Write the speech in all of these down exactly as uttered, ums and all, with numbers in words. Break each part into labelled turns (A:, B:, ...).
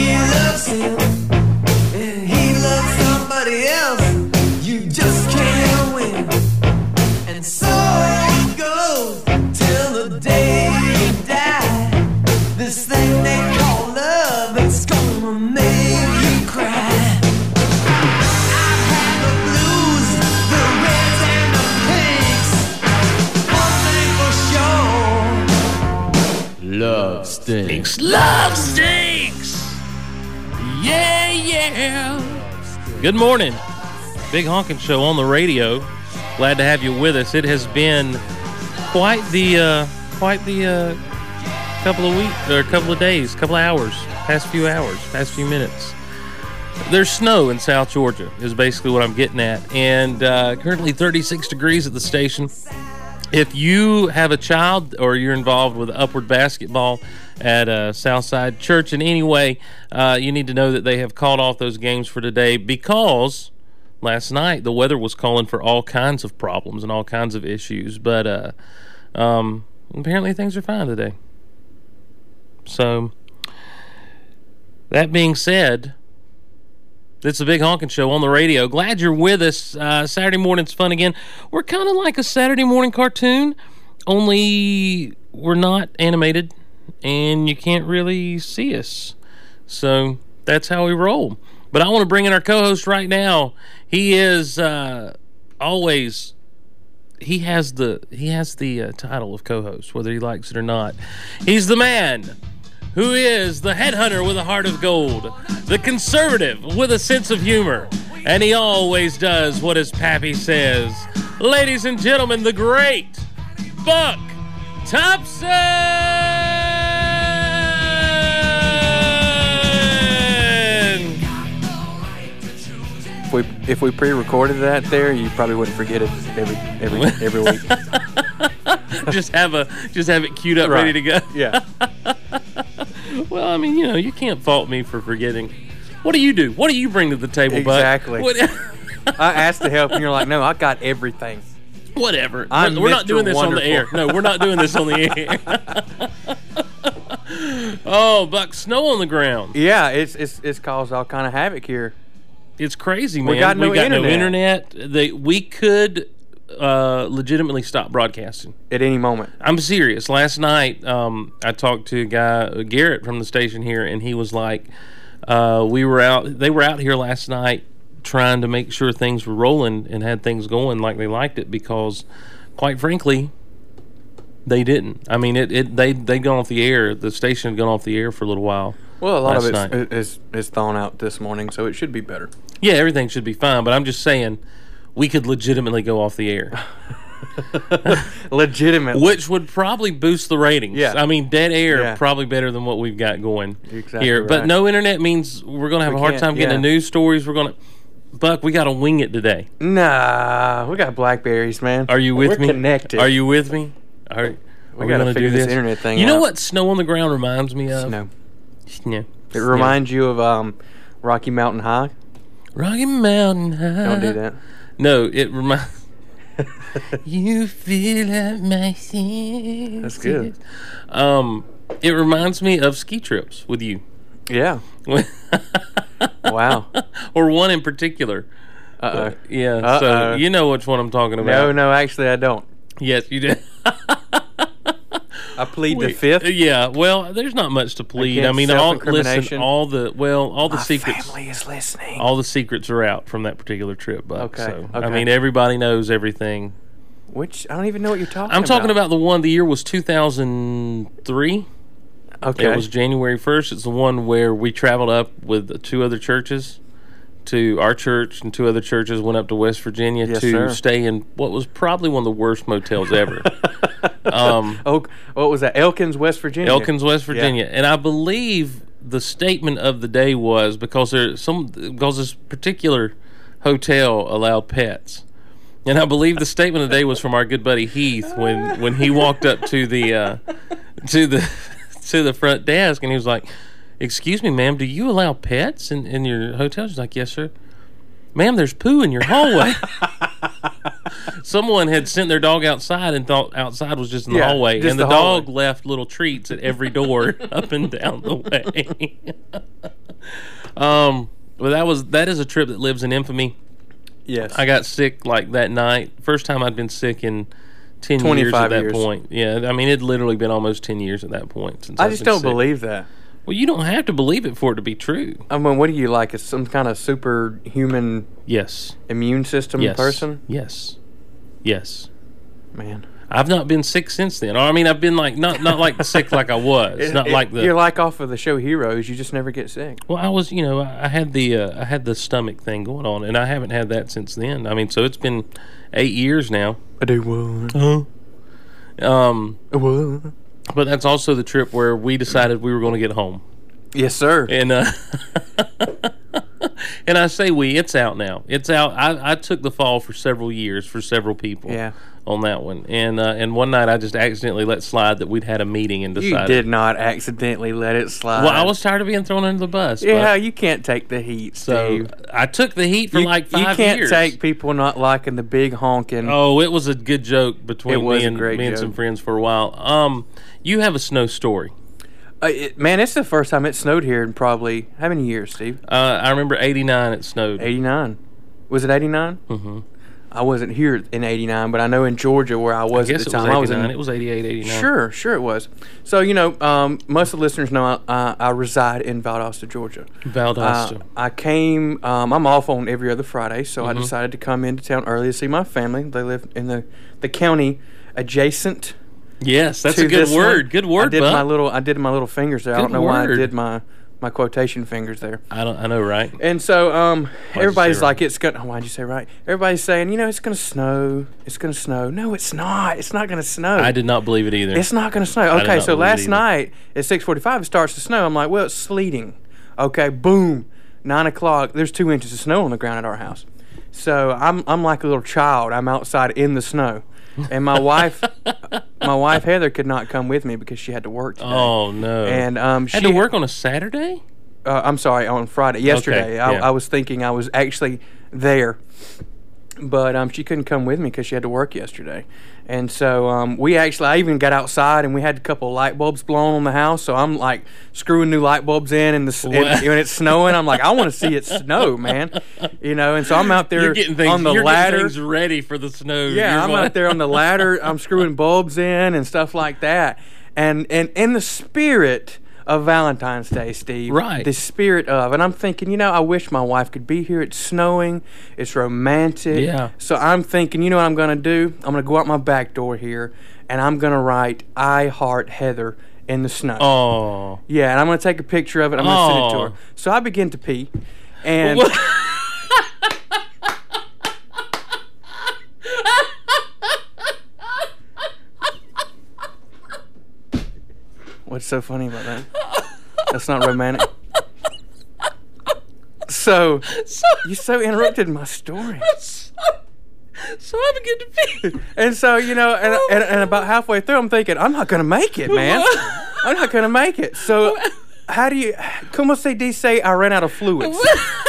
A: she loves him and he loves somebody else, you just can't win. And so it goes till the day you die. This thing they call love, it's gonna make you cry. I've had the blues, the reds and the pinks. One thing for sure, love stinks.
B: Love stinks. Yeah, yeah. Good morning. Big Honkin' Show on the radio. Glad to have you with us. It has been quite the uh, quite the uh, couple of weeks or a couple of days, couple of hours, past few hours, past few minutes. There's snow in South Georgia is basically what I'm getting at, and uh, currently thirty-six degrees at the station. If you have a child or you're involved with Upward Basketball at uh, Southside Church in any way, uh, you need to know that they have called off those games for today because last night the weather was calling for all kinds of problems and all kinds of issues. But uh, um, apparently things are fine today. So, that being said, it's a Big Honkin' Show on the radio. Glad you're with us. Uh, Saturday morning's fun again. We're kind of like a Saturday morning cartoon, only we're not animated, and you can't really see us. So that's how we roll. But I want to bring in our co-host right now. He is uh, always he has the he has the uh, title of co-host, whether he likes it or not. He's the man who is the headhunter with a heart of gold, the conservative with a sense of humor, and he always does what his pappy says. Ladies and gentlemen, the great Buck Thompson!
C: If we if we pre-recorded that there, you probably wouldn't forget it every every every week.
B: just have a just have it queued up,
C: right.
B: ready to go.
C: Yeah.
B: Well, I mean, you know, you can't fault me for forgetting. What do you do? What do you bring to the table,
C: exactly.
B: Buck?
C: Exactly. I asked to help, and you're like, no, I got everything.
B: Whatever.
C: I'm
B: we're not
C: Mister
B: doing this
C: Wonderful.
B: on the air. No, we're not doing this on the air. Oh, Buck, snow on the ground.
C: Yeah, it's it's it's caused all kind of havoc here.
B: It's crazy, man.
C: We got no
B: we got
C: internet.
B: no internet. They, we could uh, legitimately stop broadcasting
C: At any moment.
B: I'm serious. Last night, um, I talked to a guy, Garrett, from the station here, and he was like, uh, "We were out. They were out here last night trying to make sure things were rolling and had things going like they liked it because, quite frankly, they didn't. I mean, it. it they they gone off the air. The station had gone off the air for a little while.
C: Well, a lot
B: last
C: of
B: night.
C: it is is thawing out this morning, so it should be better.
B: Yeah, everything should be fine. But I'm just saying, we could legitimately go off the air."
C: Legitimately.
B: Which would probably boost the ratings.
C: Yeah.
B: I mean, dead air,
C: Yeah.
B: probably better than what we've got going
C: Exactly
B: here.
C: right.
B: But no internet means we're going to have
C: We
B: a hard
C: can't-
B: time getting
C: yeah.
B: the news stories. We're going to... Buck, we got to wing it today.
C: Nah, we got Blackberries, man.
B: Are you with
C: We're
B: me?
C: connected.
B: Are you with me? Are, are
C: We
B: we
C: gotta
B: going to do
C: figure this
B: this?
C: internet thing
B: You know
C: out.
B: what snow on the ground reminds me of?
C: No.
B: Snow.
C: It reminds you of um, Rocky Mountain High.
B: Rocky Mountain High.
C: Don't do that.
B: No, it reminds... You feel like my senses.
C: That's good.
B: Um, it reminds me of ski trips with you.
C: Yeah. Wow.
B: Or one in particular.
C: Uh-oh.
B: Yeah,
C: Uh-oh.
B: so you know which one I'm talking about.
C: No, no, actually I don't.
B: Yes, you did.
C: I plead the
B: We-
C: fifth.
B: Yeah, well, there's not much to plead. I
C: Against
B: mean, all
C: self-incrimination.
B: listen, all the well, all the
C: My
B: secrets,
C: family is listening.
B: all the secrets are out from that particular trip. Buck.
C: Okay,
B: So, I
C: okay.
B: mean, everybody knows everything.
C: Which, I don't even know what you're talking about.
B: I'm talking about the one. The year was two thousand three.
C: Okay.
B: It was January first. It's the one where we traveled up with two other churches to our church, and two other churches went up to West Virginia
C: Yes,
B: to
C: sir.
B: stay in what was probably one of the worst motels ever. um,
C: Oh, what was that? Elkins, West Virginia.
B: Elkins, West Virginia. And I believe the statement of the day was because there some because this particular hotel allowed pets. And I believe the statement of the day was from our good buddy Heath when, when he walked up to the uh, to the to the front desk, and he was like, "Excuse me, ma'am, do you allow pets in, in your hotel?" She's like, "Yes, sir." "Ma'am, there's poo in your hallway." Someone had sent their dog outside and thought outside was just in the
C: Yeah,
B: hallway,
C: just
B: and the,
C: the hallway.
B: dog left little treats at every door up and down the way. Um, well, that was that is a trip that lives in infamy.
C: Yes.
B: I got sick like that night. First time I'd been sick in ten years at that
C: years.
B: point. Yeah, I mean, it'd literally been almost ten years at that point since
C: I
B: I've
C: just
B: been
C: don't
B: sick.
C: believe that.
B: Well, you don't have to believe it for it to be true.
C: I mean, what do you like? Is some kind of superhuman
B: Yes.
C: immune system
B: Yes.
C: person?
B: Yes. Yes.
C: Man.
B: I've not been sick since then. Or I mean, I've been like not not like sick like I was.
C: It-
B: not
C: it-
B: like the.
C: You're like off of the show Heroes. You just never get sick.
B: Well, I was, you know, I I had the uh, I had the stomach thing going on, and I haven't had that since then. I mean, so it's been eight years now.
C: I do what?
B: Uh-huh. Um,
C: What?
B: but that's also the trip where we decided we were going to get home,
C: Yes, sir.
B: and uh, and I say we, it's out now. It's out. I, I took the fall for several years for several people.
C: Yeah.
B: On that one, and uh, and one night I just accidentally let slide that we'd had a meeting and
C: You
B: decided.
C: did not accidentally let it slide.
B: Well, I was tired of being thrown under the bus.
C: Yeah,
B: but-
C: you can't take the heat,
B: so
C: Steve.
B: I took the heat for
C: You,
B: like five
C: you can't
B: years.
C: take people not liking the big honking.
B: Oh, it was a good joke between
C: It was
B: me
C: a
B: and
C: great
B: me and
C: joke.
B: some friends for a while. Um, you have a snow story.
C: Uh, it, man, it's the first time it snowed here in probably how many years, Steve?
B: Uh, I remember eighty-nine. It snowed.
C: eighty-nine. Was it eighty-nine?
B: Mm-hmm.
C: I wasn't here in eighty-nine, but I know in Georgia where I
B: I
C: was
B: guess
C: at
B: it
C: the
B: was
C: time. I was
B: eighty-nine.
C: in,
B: It was eighty-eight, eighty-nine.
C: Sure, sure it was. So, you know, um, most of the listeners know I, uh, I reside in Valdosta, Georgia.
B: Valdosta.
C: Uh, I came, um, I'm off on every other Friday, so
B: Mm-hmm.
C: I decided to come into town early to see my family. They live in the, the county adjacent
B: yes, that's
C: to
B: a good
C: this
B: word.
C: one.
B: Good word,
C: I did
B: Bub.
C: my little, I did my little fingers there. I
B: Good
C: don't know why I
B: word.
C: did my, my quotation fingers there.
B: I don't. I know, right?
C: And so um,
B: you
C: everybody's
B: say right?
C: like, it's gonna. Why'd you say right? Everybody's saying, you know, it's gonna snow. It's gonna snow. No, it's not. It's not gonna snow.
B: I did not believe it either.
C: It's not gonna snow.
B: did
C: Okay,
B: not
C: so
B: believe it
C: last
B: either.
C: night at six forty-five, it starts to snow. I'm like, well, it's sleeting. Okay, boom, nine o'clock. There's two inches of snow on the ground at our house. So I'm I'm like a little child. I'm outside in the snow, and my wife, my wife Heather could not come with me because she had to work today.
B: Oh no!
C: And um,
B: had
C: she
B: to work on a Saturday.
C: uh, I'm sorry, on Friday, yesterday. I,
B: yeah.
C: I was thinking I was actually there, but um, she couldn't come with me because she had to work yesterday. And so um, we actually, I even got outside and we had a couple of light bulbs blown on the house. So I'm like screwing new light bulbs in, and the s- and,
B: What?
C: when it's snowing, I'm like, I want to see it snow, man. You know, and so I'm out there
B: You're getting things
C: on the
B: you're
C: ladder.
B: Getting things ready for the snow.
C: Yeah,
B: You're
C: I'm
B: like-
C: out there on the ladder. I'm screwing bulbs in and stuff like that. And and in the spirit of Valentine's Day, Steve.
B: Right.
C: The spirit of. And I'm thinking, you know, I wish my wife could be here. It's snowing. It's romantic.
B: Yeah.
C: So I'm thinking, you know what I'm going to do? I'm going to go out my back door here, and I'm going to write, I Heart Heather in the snow.
B: Oh.
C: Yeah, and I'm going to take a picture of it. I'm going to send it to
B: Oh.
C: her. So I begin to pee. And...
B: What?
C: What's so funny about that? That's not romantic. So, you so interrupted my story.
B: So I begin to pee.
C: And so, you know, and, and, and about halfway through, I'm thinking, I'm not going to make it, man. I'm not going to make it. So, how do you, como se dice, I ran out of fluids.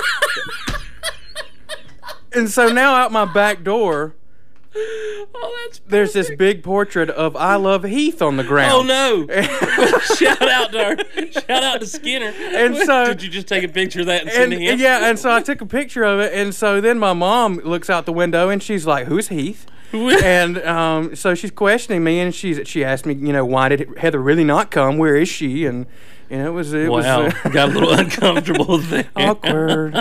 C: And so now out my back door,
B: Oh, that's
C: there's this big portrait of I Love Heath on the ground.
B: Oh no! Shout out to her. Shout out to Skinner.
C: And so-
B: did you just take a picture of that and, send
C: And,
B: it in?
C: yeah, and so I took a picture of it, and so then my mom looks out the window, and she's like, "Who's Heath?" And um, so she's questioning me, and she's she asked me, you know, why did Heather really not come? Where is she? And you know, it was it
B: Wow,
C: was uh,
B: got a little uncomfortable there.
C: awkward.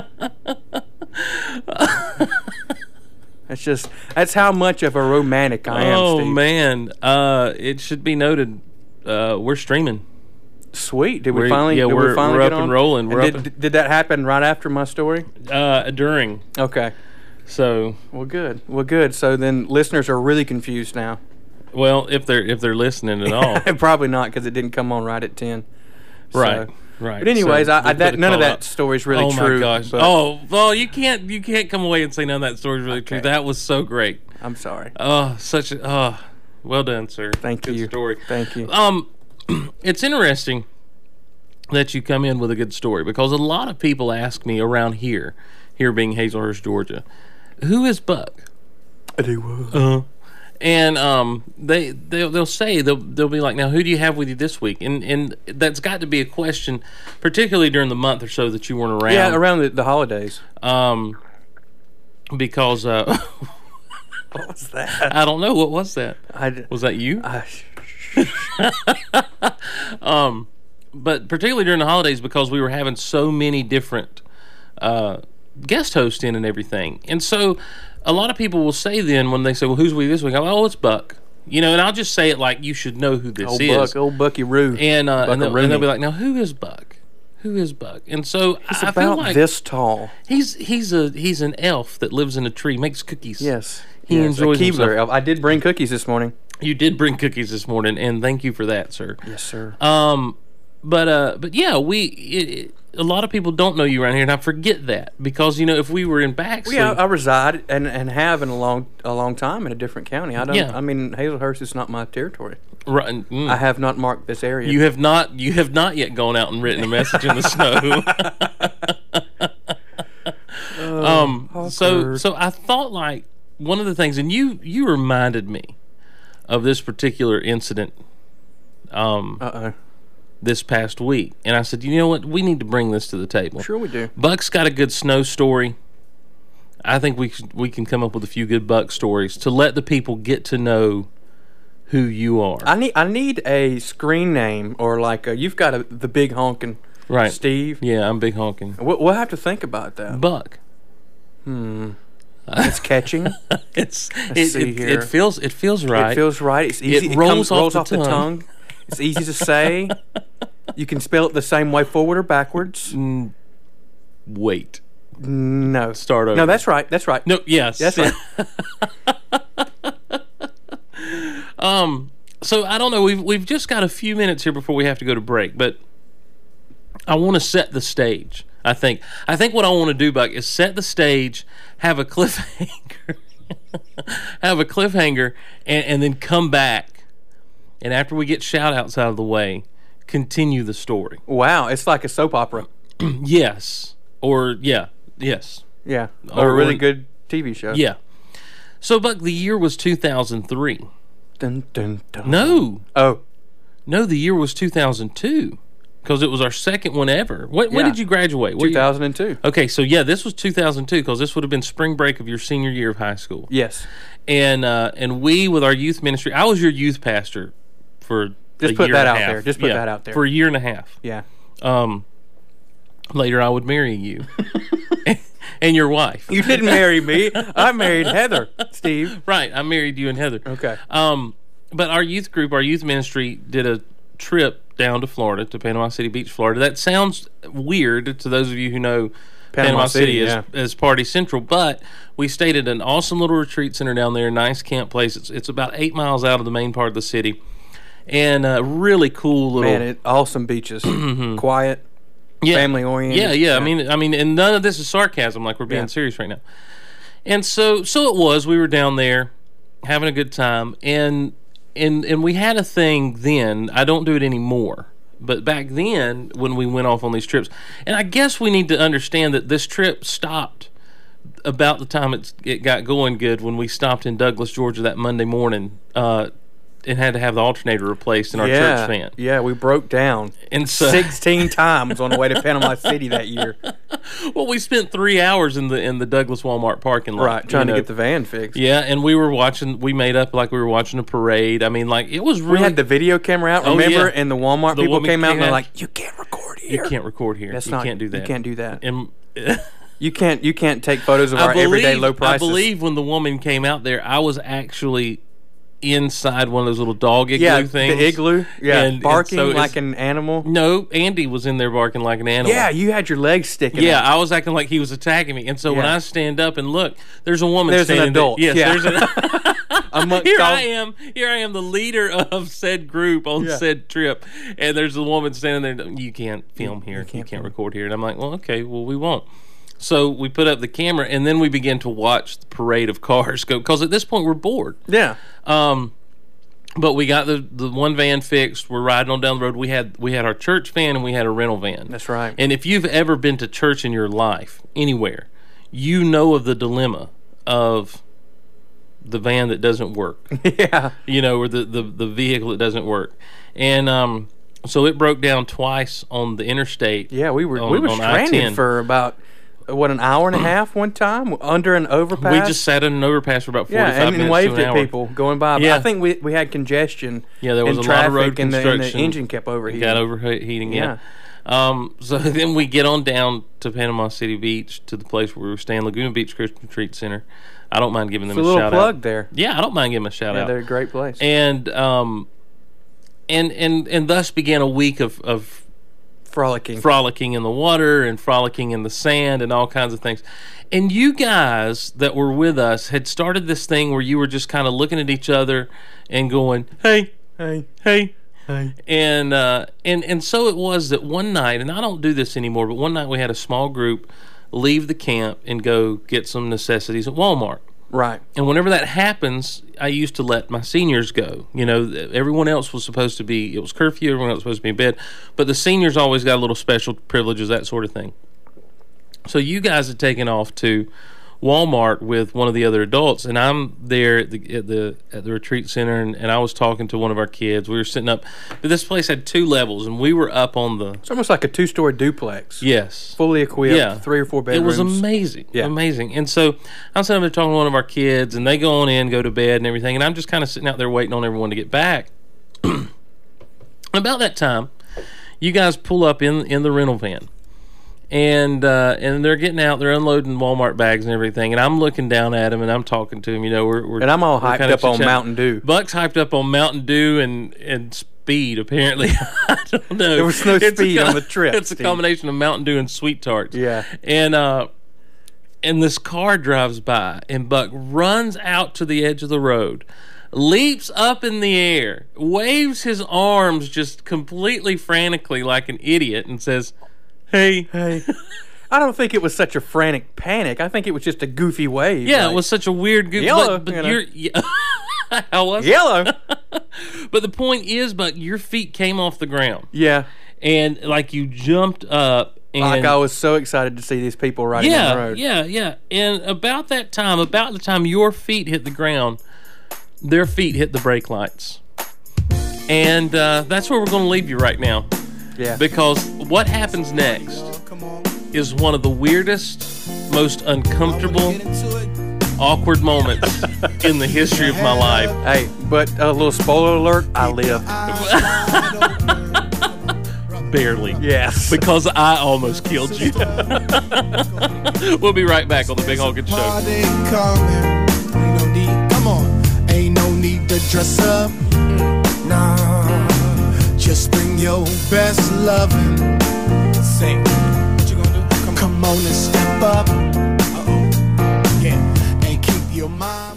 C: That's just that's how much of a romantic I am.
B: Oh
C: Steve.
B: man, uh, it should be noted, uh, we're streaming.
C: Sweet. Did we
B: We're-
C: finally?
B: yeah,
C: did
B: we're-
C: we finally
B: we're
C: get
B: up
C: on?
B: and rolling. We're
C: did,
B: up and-
C: did that happen right after my story?
B: Uh, during,
C: Okay.
B: so
C: Well, good. Well, good. So then listeners are really confused now.
B: well, if they're if they're listening at all,
C: Probably not because it didn't come on right at ten. So-
B: right, right.
C: But anyways,
B: So
C: I, I,
B: we'll
C: that
B: put a
C: none of
B: call
C: that
B: out.
C: story is really
B: oh
C: true.
B: my gosh!
C: but
B: Oh well, you can't you can't come away and say none of that story is really true.
C: Okay.
B: That was so great.
C: I'm sorry.
B: Oh, such a oh, well done, sir.
C: Thank
B: Good
C: you.
B: story.
C: Thank you.
B: Um, it's interesting that you come in with a good story because a lot of people ask me around here, here being Hazelhurst, Georgia, who is Buck?
C: I do.
B: Uh, And um, they they'll, they'll say they'll they'll be like, now who do you have with you this week? And and that's got to be a question, particularly during the month or so that you weren't around.
C: Yeah, around the, the holidays.
B: Um, because uh,
C: What was that?
B: I don't know, what was that?
C: I, d-
B: Was that you?
C: I,
B: Um, but particularly during the holidays, because we were having so many different uh, guest hosts in and everything, and so a lot of people will say then when they say, "Well, who's with you this week?" I'm like, "Oh, it's Buck," you know, and I'll just say it like you should know who this
C: old
B: is.
C: Buck, old Bucky Roo.
B: And uh, and, they'll,
C: Buckaroo.
B: and they'll be like, "Now, who is Buck? Who is Buck?" And so
C: He's
B: I
C: about
B: feel like
C: this tall.
B: he's he's a he's an elf that lives in a tree, makes cookies.
C: Yes.
B: He
C: yes,
B: enjoys
C: a Keebler.
B: himself.
C: I did bring cookies this morning.
B: You did bring cookies this morning, and thank you for that, sir.
C: Yes, sir.
B: Um, but uh, but yeah, we it, it, a lot of people don't know you around here, and I forget that because you know if we were in Baxley,
C: Well, yeah, I reside and, and have in a long a long time in a different county. I don't.
B: Yeah.
C: I mean, Hazelhurst is not my territory.
B: right, mm,
C: I have not marked this area.
B: you have not you have not yet gone out and written a message in the snow. um, so
C: awkward.
B: so I thought like one of the things, and you you reminded me of this particular incident. Um,
C: Uh oh.
B: this past week, and I said, you know what, we need to bring this to the table.
C: Sure, we do.
B: Buck's got a good snow story. I think we should, we can come up with a few good Buck stories to let the people get to know who you are.
C: I need I need a screen name or like a, you've got a, the big honkin'
B: Right.
C: Steve.
B: Yeah, I'm big honking.
C: We'll, we'll have to think about that.
B: Buck.
C: It's catching.
B: It's it,
C: see
B: it,
C: here.
B: it feels it feels right.
C: It feels right. It's easy. It,
B: rolls
C: comes,
B: off
C: rolls
B: the
C: off the
B: tongue.
C: tongue. It's easy to say. You can spell it the same way, forward or backwards.
B: Wait.
C: No.
B: Start over.
C: No, that's right. That's right.
B: No, yes.
C: That's right.
B: Um, so I don't know. We've we've just got a few minutes here before we have to go to break, but I want to set the stage. I think I think what I want to do, Buck, is set the stage, have a cliffhanger, have a cliffhanger, and, and then come back, and after we get shout outs out of the way, continue the story.
C: Wow, it's like a soap opera.
B: Yes, or yeah, yes,
C: Yeah,
B: Or-
C: or a really
B: or-
C: good T V show.
B: yeah. So, Buck, the year was two thousand three.
C: Dun, dun, dun.
B: No,
C: Oh,
B: no, the year was two thousand two because it was our second one ever. What, when
C: Yeah.
B: did you graduate? What
C: two
B: year?
C: thousand two.
B: Okay, so yeah, this was two thousand two because this would have been spring break of your senior year of high school.
C: Yes.
B: And uh, and we, with our youth ministry, I was your youth pastor for
C: Just
B: a
C: put
B: year
C: that
B: and a
C: out
B: half.
C: there. Just put
B: Yeah,
C: that out there.
B: for a year and a half.
C: Yeah.
B: Um, later, I would marry you and your wife.
C: You didn't marry me. I married Heather, Steve.
B: Right, I married you and Heather.
C: Okay.
B: Um, but our youth group, our youth ministry, did a trip down to Florida, to Panama City Beach, Florida. That sounds weird to those of you who know Panama,
C: Panama
B: City,
C: City,
B: as,
C: yeah.
B: as Party Central, but we stayed at an awesome little retreat center down there, nice camp place. It's, it's about eight miles out of the main part of the city, and a really cool little
C: Man, it, awesome beaches. Quiet.
B: yeah,
C: family oriented.
B: Yeah, yeah. I mean, I mean, and none of this is sarcasm. Like we're being
C: Yeah.
B: serious right now. And so, so it was. We were down there having a good time, and and and we had a thing then. I don't do it anymore, but back then when we went off on these trips, and I guess we need to understand that this trip stopped about the time it's, it got going good when we stopped in Douglas, Georgia that Monday morning. Uh, and had to have the alternator replaced in our
C: yeah.
B: church van.
C: Yeah, we broke down
B: And so,
C: sixteen times on the way to Panama City that year.
B: well, we spent three hours in the in the Douglas Walmart parking lot,
C: Right, trying
B: you
C: to
B: know.
C: get the van fixed.
B: Yeah, and we were watching. We made up like we were watching a parade. I mean, like it was really.
C: We had the video camera out,
B: Oh,
C: remember?
B: yeah.
C: And the Walmart
B: The
C: people
B: woman
C: came out and they're
B: came out.
C: like, "You can't record here.
B: you can't record here.
C: That's
B: you
C: not.
B: can't do that.
C: You can't do that.
B: And
C: You can't. You can't take photos of
B: I
C: our everyday
B: believe,
C: low
B: I
C: prices."
B: believe when the woman came out there, I was actually inside one of those little dog igloo
C: yeah,
B: things.
C: the igloo. Yeah,
B: And- and
C: barking
B: so it's-
C: like an animal.
B: No, Andy was in there barking like an animal.
C: Yeah, you had your legs sticking.
B: Yeah,
C: out.
B: I was acting like he was attacking me, and so when
C: Yeah.
B: I stand up and look, there's a woman
C: There's an
B: standing
C: adult,
B: there. Yes,
C: yeah.
B: there's an.
C: Amongst
B: here
C: all-
B: I am. Here I am, the leader of said group on
C: Yeah.
B: said trip, and there's a woman standing there. You can't film here. You can't,
C: can't film.
B: record here. And I'm like, well, okay, well, we won't. So we put up the camera, and then we began to watch the parade of cars go. Because at this point, we're bored.
C: Yeah.
B: Um, but we got the, the one van fixed. We're riding on down the road. We had we had our church van and we had a rental van.
C: That's right.
B: And if you've ever been to church in your life, anywhere, you know of the dilemma of the van that doesn't work.
C: Yeah.
B: You know, or the, the, the vehicle that doesn't work. And um, so it broke down twice on the interstate.
C: Yeah, we were
B: on,
C: we were
B: on I ten.
C: stranded for about what an hour and a half one time under an overpass.
B: We just sat in an overpass for about forty-five
C: yeah, and,
B: minutes
C: and waved
B: to an
C: at
B: hour.
C: people going by.
B: Yeah.
C: But I think we we had congestion.
B: Yeah, there was
C: in
B: a lot of
C: traffic
B: road
C: and the, and
B: construction.
C: the engine kept overheating.
B: Got overheating, yeah.
C: Yeah.
B: Um, so then we get on down to Panama City Beach, to the place where we were staying, Laguna Beach Christian Retreat Center. I don't mind giving them
C: It's a
B: a,
C: little
B: shout
C: plug
B: out.
C: there.
B: Yeah, I don't mind giving them a shout
C: Yeah,
B: out.
C: they're a great place.
B: And um, and and and thus began a week of of
C: Frolicking.
B: frolicking in the water and frolicking in the sand and all kinds of things. And you guys that were with us had started this thing where you were just kind of looking at each other and going, "Hey,
C: Hey,
B: hey."
C: hey.
B: And uh, and and so it was that one night, and I don't do this anymore, but one night we had a small group leave the camp and go get some necessities at Walmart.
C: Right.
B: And whenever that happens, I used to let my seniors go. You know, everyone else was supposed to be, it was curfew, everyone else was supposed to be in bed, but the seniors always got a little special privileges, that sort of thing. So you guys had taken off to Walmart with one of the other adults, and I'm there at the at the, at the retreat center, and, and I was talking to one of our kids. We were sitting up, but this place had two levels, and we were up on the,
C: It's almost like a two-story duplex.
B: yes.
C: Fully equipped,
B: Yeah.
C: three or four
B: It
C: bedrooms.
B: was amazing,
C: Yeah.
B: amazing. And so I'm sitting there talking to one of our kids, and they go on in, go to bed and everything, and I'm just kind of sitting out there waiting on everyone to get back. About that time, you guys pull up in in the rental van, and uh, and they're getting out, they're unloading Walmart bags and everything, and I'm looking down at them and I'm talking to them. You know, we're, we're
C: And I'm all
B: we're
C: hyped
B: kind of
C: up on
B: chit-chatting.
C: Mountain Dew.
B: Buck's hyped up on Mountain Dew and and speed. Apparently, I don't know.
C: There was no
B: It's a
C: speed
B: co-
C: on the trip,
B: It's a
C: Steve.
B: combination of Mountain Dew and Sweet Tarts.
C: Yeah.
B: And uh, and this car drives by, and Buck runs out to the edge of the road, leaps up in the air, waves his arms just completely frantically like an idiot, and says, "Hey."
C: Hey. I don't think it was such a frantic panic. I think it was just a goofy wave.
B: Yeah,
C: like,
B: it was such a weird goof.
C: Yellow,
B: But, but
C: you know.
B: you're, yeah. How was it?
C: Yellow.
B: But the point is, Buck, your feet came off the ground,
C: Yeah.
B: and like you jumped up, and
C: Like I was so excited to see these people riding on the
B: yeah,
C: road.
B: yeah, yeah. And about that time, about the time your feet hit the ground, their feet hit the brake lights, and uh, that's where we're going to leave you right now,
C: Yeah.
B: because what happens next is one of the weirdest, most uncomfortable, awkward moments in the history of my life.
C: Hey, but a little spoiler alert, I live.
B: Barely.
C: Yes.
B: Because I almost killed you. We'll be right back on the Big Honkin' Show.
D: Party coming. Ain't no need, come on. Ain't no need to dress up. Nah, just bring your best loving. Sing. What you gonna do? Come, come on and step up. Uh-oh. Yeah. And keep your mind.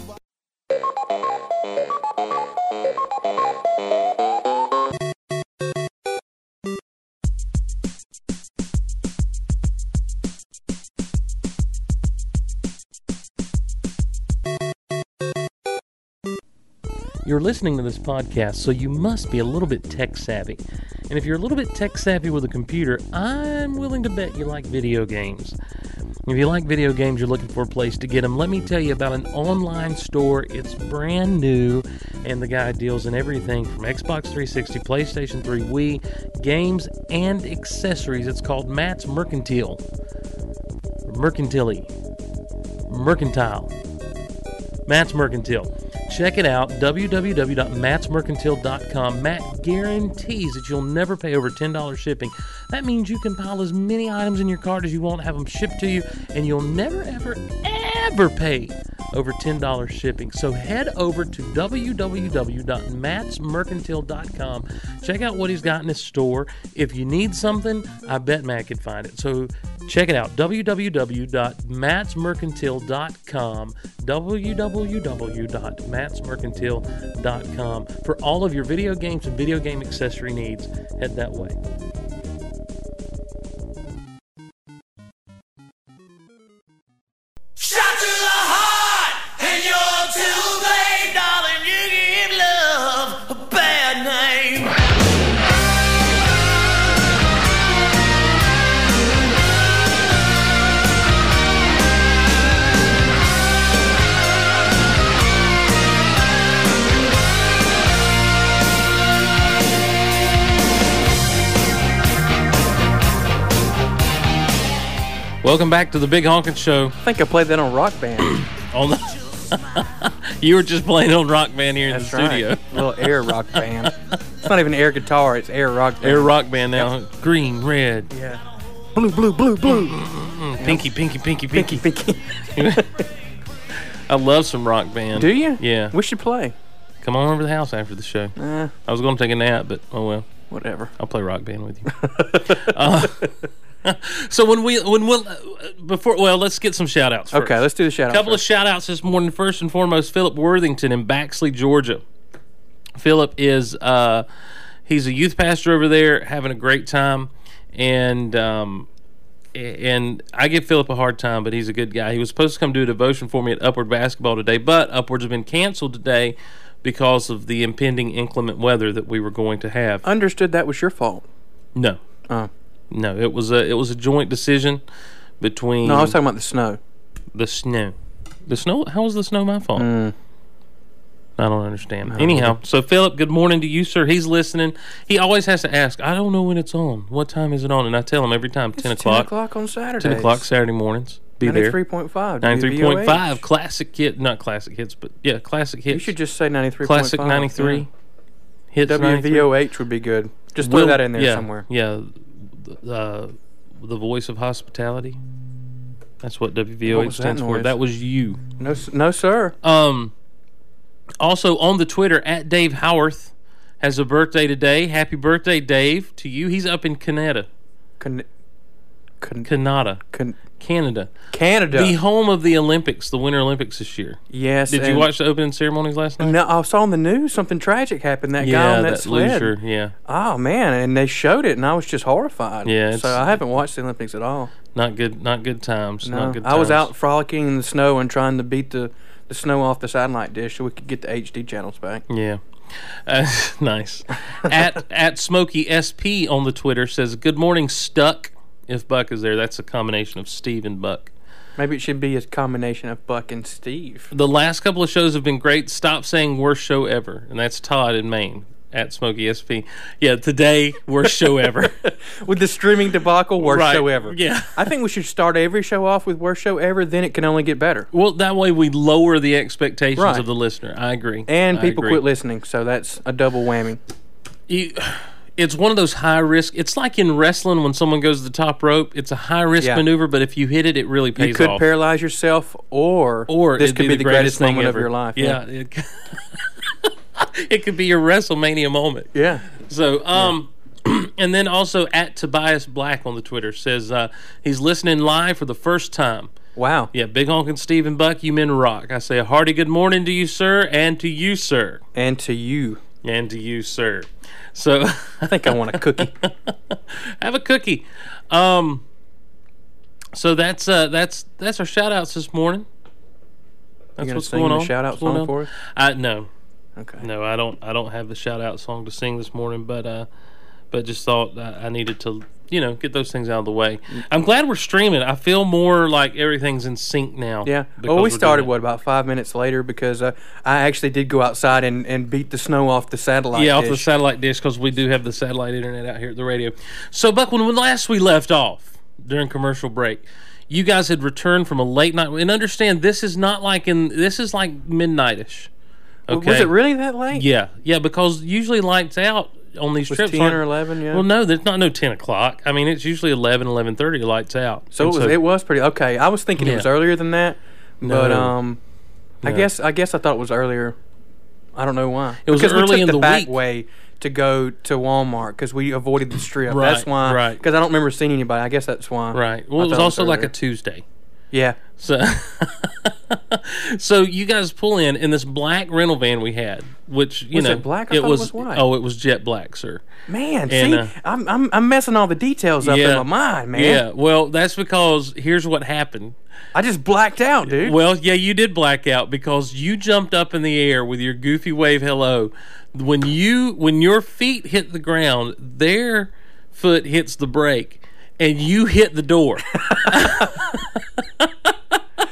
B: You're listening to this podcast, so you must be a little bit tech savvy. And if you're a little bit tech savvy with a computer, I'm willing to bet you like video games. If you like video games, you're looking for a place to get them, let me tell you about an online store. It's brand new, and the guy deals in everything from Xbox three sixty, PlayStation three, Wii, games, and accessories. It's called Matt's Mercantile. Mercantile. Mercantile. Matt's Mercantile. Check it out, w w w dot mats mercantile dot com. Matt guarantees that you'll never pay over ten dollars shipping. That means you can pile as many items in your cart as you want, have them shipped to you, and you'll never, ever, ever pay over ten dollars shipping. So head over to w w w dot mats mercantile dot com. Check out what he's got in his store. If you need something, I bet Matt could find it. So check it out, w w w dot mats mercantile dot com. w w w dot mats mercantile dot com. For all of your video games and video game accessory needs, head that way.
A: Shot to the heart, and you're too late, darling. You give love a bad name.
B: Welcome back to the Big Honkin' Show.
C: I think I played that on Rock Band.
B: On the you were just playing on Rock Band here in
C: That's
B: the studio.
C: right. A little air rock band. It's not even air guitar, it's air rock band.
B: Air Rock Band now. Green, red,
C: Yeah. Blue, blue, blue, blue.
B: mm, pinky, pinky, pinky, pinky,
C: Pinky, pinky.
B: I love some Rock Band.
C: Do you?
B: Yeah.
C: We should play.
B: Come on over to the house after the show.
C: Eh,
B: I was going to take a nap, but oh well.
C: whatever.
B: I'll play Rock Band with you. uh, so when we when we'll uh, before well, let's get some shout outs first.
C: Okay, let's do the shout
B: A
C: out.
B: couple of shout outs this morning. First and foremost, Philip Worthington in Baxley, Georgia. Philip is uh, he's a youth pastor over there, having a great time, and um, and I give Philip a hard time, but he's a good guy. He was supposed to come do a devotion for me at Upward Basketball today, but Upward's have been canceled today because of the impending inclement weather that we were going to have.
C: Understood that was your fault.
B: No,
C: Oh.
B: no, it was a it was a joint decision between
C: No, I was talking about the snow.
B: the snow. The snow? How was the snow my fault?
C: Mm.
B: I don't understand. Anyhow, so Philip, good morning to you, sir. He's listening. He always has to ask, I don't know when it's on. What time is it on? And I tell him every time, ten
C: It's
B: o'clock.
C: ten o'clock on Saturday.
B: ten o'clock Saturday mornings. Be there.
C: ninety-three point five.
B: ninety-three point five. Classic hit. Not classic hits, but yeah, classic hits.
C: You should just say ninety-three point five.
B: Classic ninety-three. Hits
C: W
B: ninety-three.
C: V O H would be good. Just throw
B: Will-
C: that in there
B: yeah,
C: somewhere.
B: Yeah. The, uh, the voice of hospitality. That's what W V O
C: What
B: H
C: was that
B: stands for.
C: noise?
B: That was you.
C: No, s- no, sir.
B: Um, also on the Twitter, at Dave Howarth has a birthday today. Happy birthday, Dave, to you. He's up in Canada.
C: Can, can,
B: Canada.
C: can,
B: Canada.
C: Canada.
B: The home of the Olympics, the Winter Olympics this year.
C: yes.
B: Did you
C: and-
B: watch the opening ceremonies last night?
C: No, I saw on the news something tragic happened. That guy
B: yeah,
C: on that,
B: that
C: sled.
B: loser. Yeah,
C: Oh man, and they showed it, and I was just horrified.
B: Yeah, it's-
C: So I haven't watched the Olympics at all.
B: not good. Not good times.
C: No,
B: Not good
C: I was
B: times.
C: out frolicking in the snow and trying to beat the, the snow off the satellite dish so we could get the H D channels back.
B: Yeah. Uh, nice. at at Smokey S P on the Twitter says, "Good morning, Stuck." If Buck is there, that's a combination of Steve and Buck.
C: Maybe it should be a combination of Buck and Steve.
B: The last couple of shows have been great. Stop saying worst show ever, and that's Todd in Maine at Smokey S P. Yeah, today worst show ever.
C: With the streaming debacle, worst
B: Right,
C: show ever.
B: yeah.
C: I think we should start every show off with worst show ever. Then it can only get better.
B: Well, that way we lower the expectations
C: Right.
B: of the listener. I agree.
C: And
B: I
C: people
B: agree.
C: quit listening, so that's a double whammy.
B: You, it's one of those high risk. It's like in wrestling when someone goes to the top rope. It's a high risk
C: Yeah.
B: maneuver, but if you hit it, it really pays
C: You could
B: off.
C: paralyze yourself, or,
B: or
C: this
B: it'd
C: could be the greatest,
B: thing
C: moment
B: ever.
C: of your life.
B: Yeah, it, c- it could be your WrestleMania moment.
C: Yeah.
B: So, um, and then also at Tobias Black on the Twitter says uh, he's listening live for the first time.
C: Wow.
B: Yeah, Big Honkin' Steve and Buck, you men rock. I say a hearty good morning to you, sir, and to you, sir,
C: And to you.
B: and to you, sir. So,
C: I think I want a cookie.
B: have a cookie. Um, so that's uh, that's that's our shout outs this morning. That's
C: gonna
B: what's
C: sing
B: going
C: the
B: on.
C: shout-out
B: What's going
C: song
B: on.
C: for us?
B: I no,
C: Okay.
B: no, I don't. I don't have the shout out song to sing this morning, but uh, but just thought I, I needed to, you know, get those things out of the way. I'm glad we're streaming. I feel more like everything's in sync now.
C: Yeah.
B: because
C: Well,
B: we're
C: we
B: doing
C: started,
B: it.
C: what, about five minutes later because uh, I actually did go outside and, and beat the snow off the satellite
B: Yeah, off the
C: dish.
B: satellite dish because we do have the satellite internet out here at the radio. So, Buck, when last we left off during commercial break, you guys had returned from a late night. And understand, this is not like in this is like midnightish. Okay,
C: Was it really that late?
B: Yeah, yeah, because usually lights out on these
C: Was
B: trips.
C: ten
B: aren't-
C: or eleven, yeah.
B: Well, no, there's not no ten o'clock. I mean, it's usually eleven, eleven thirty. Lights out.
C: So it
B: And
C: was, it was pretty okay. I was thinking it was
B: Yeah.
C: earlier than that, but
B: No.
C: um, I
B: No.
C: guess I guess I thought it was earlier. I don't know why.
B: It was
C: because we
B: early
C: took
B: in
C: the,
B: the
C: back
B: week.
C: way to go to Walmart because we avoided the strip.
B: Right,
C: That's why.
B: right.
C: Because I don't remember seeing anybody. I guess that's why.
B: Right. Well,
C: I
B: it was
C: thought
B: also like a
C: earlier.
B: Tuesday.
C: Yeah.
B: So, so you guys pull in in this black rental van we had, which you
C: Was
B: know
C: it black? I thought it was white.
B: Oh, it was jet black, sir.
C: Man,
B: And,
C: see,
B: uh,
C: I'm, I'm I'm messing all the details up in my mind, man.
B: Yeah. Well, that's because here's what happened.
C: I just blacked out, dude.
B: Well, yeah, you did black out because you jumped up in the air with your goofy wave hello. When you when your feet hit the ground, their foot hits the brake, and you hit the door.
C: I,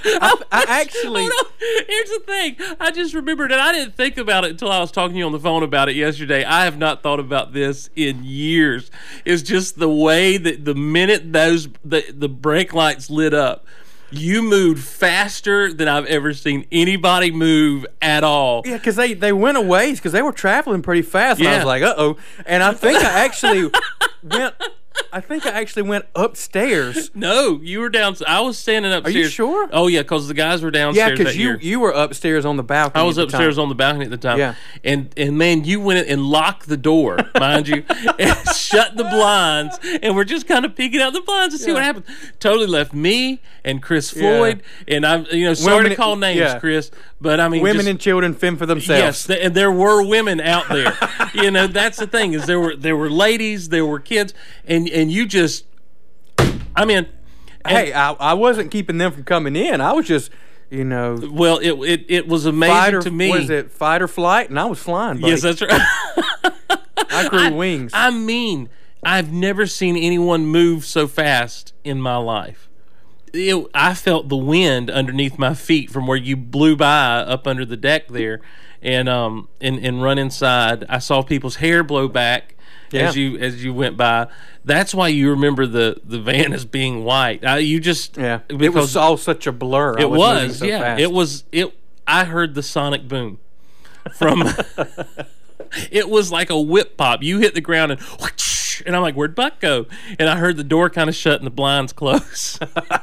C: I actually.
B: Hold on. Here's the thing. I just remembered, and I didn't think about it until I was talking to you on the phone about it yesterday. I have not thought about this in years. It's just the way that the minute those the, the brake lights lit up, you moved faster than I've ever seen anybody move at all.
C: Yeah, because they, they went a ways because they were traveling pretty fast. And I
B: Yeah.
C: was like, uh oh. And I think I actually went. I think I actually went upstairs.
B: No, you were down. I was standing upstairs.
C: sure?
B: Oh yeah, because the guys were
C: Yeah,
B: downstairs
C: because
B: that
C: you
B: year.
C: you were upstairs on the balcony.
B: I was
C: at the
B: upstairs
C: time.
B: on the balcony at the time.
C: Yeah.
B: And and man, you went in and locked the door, mind you, and shut the blinds, and we're just kind of peeking out the blinds to see
C: Yeah.
B: what happened. Totally left me and Chris Floyd, and I'm you know sorry
C: Women-
B: to call names,
C: yeah.
B: Chris, but I mean
C: Women
B: just,
C: and children fend for themselves.
B: yes, th- and there were women out there. You know, that's the thing is there were there were ladies, there were kids, and and you just, I'm in. And-
C: Hey, I, I wasn't keeping them from coming in. I was just, you know,
B: well, it it it was amazing
C: fight or
B: to me.
C: was it fight or flight, and I was flying. Buddy.
B: Yes, that's right.
C: I grew wings.
B: I mean, I've never seen anyone move so fast in my life. It, I felt the wind underneath my feet from where you blew by up under the deck there, and um and, and run inside. I saw people's hair blow back as
C: Yeah.
B: you as you went by. That's why you remember the, the van as being white. Uh, you just
C: yeah, it
B: because
C: was all such a blur. I
B: it
C: was, moving
B: was
C: so
B: yeah
C: fast.
B: it was it. I heard the sonic boom from. It was like a whip pop. You hit the ground and whoosh, and I'm like, where'd Buck go? And I heard the door kind of shut and the blinds close.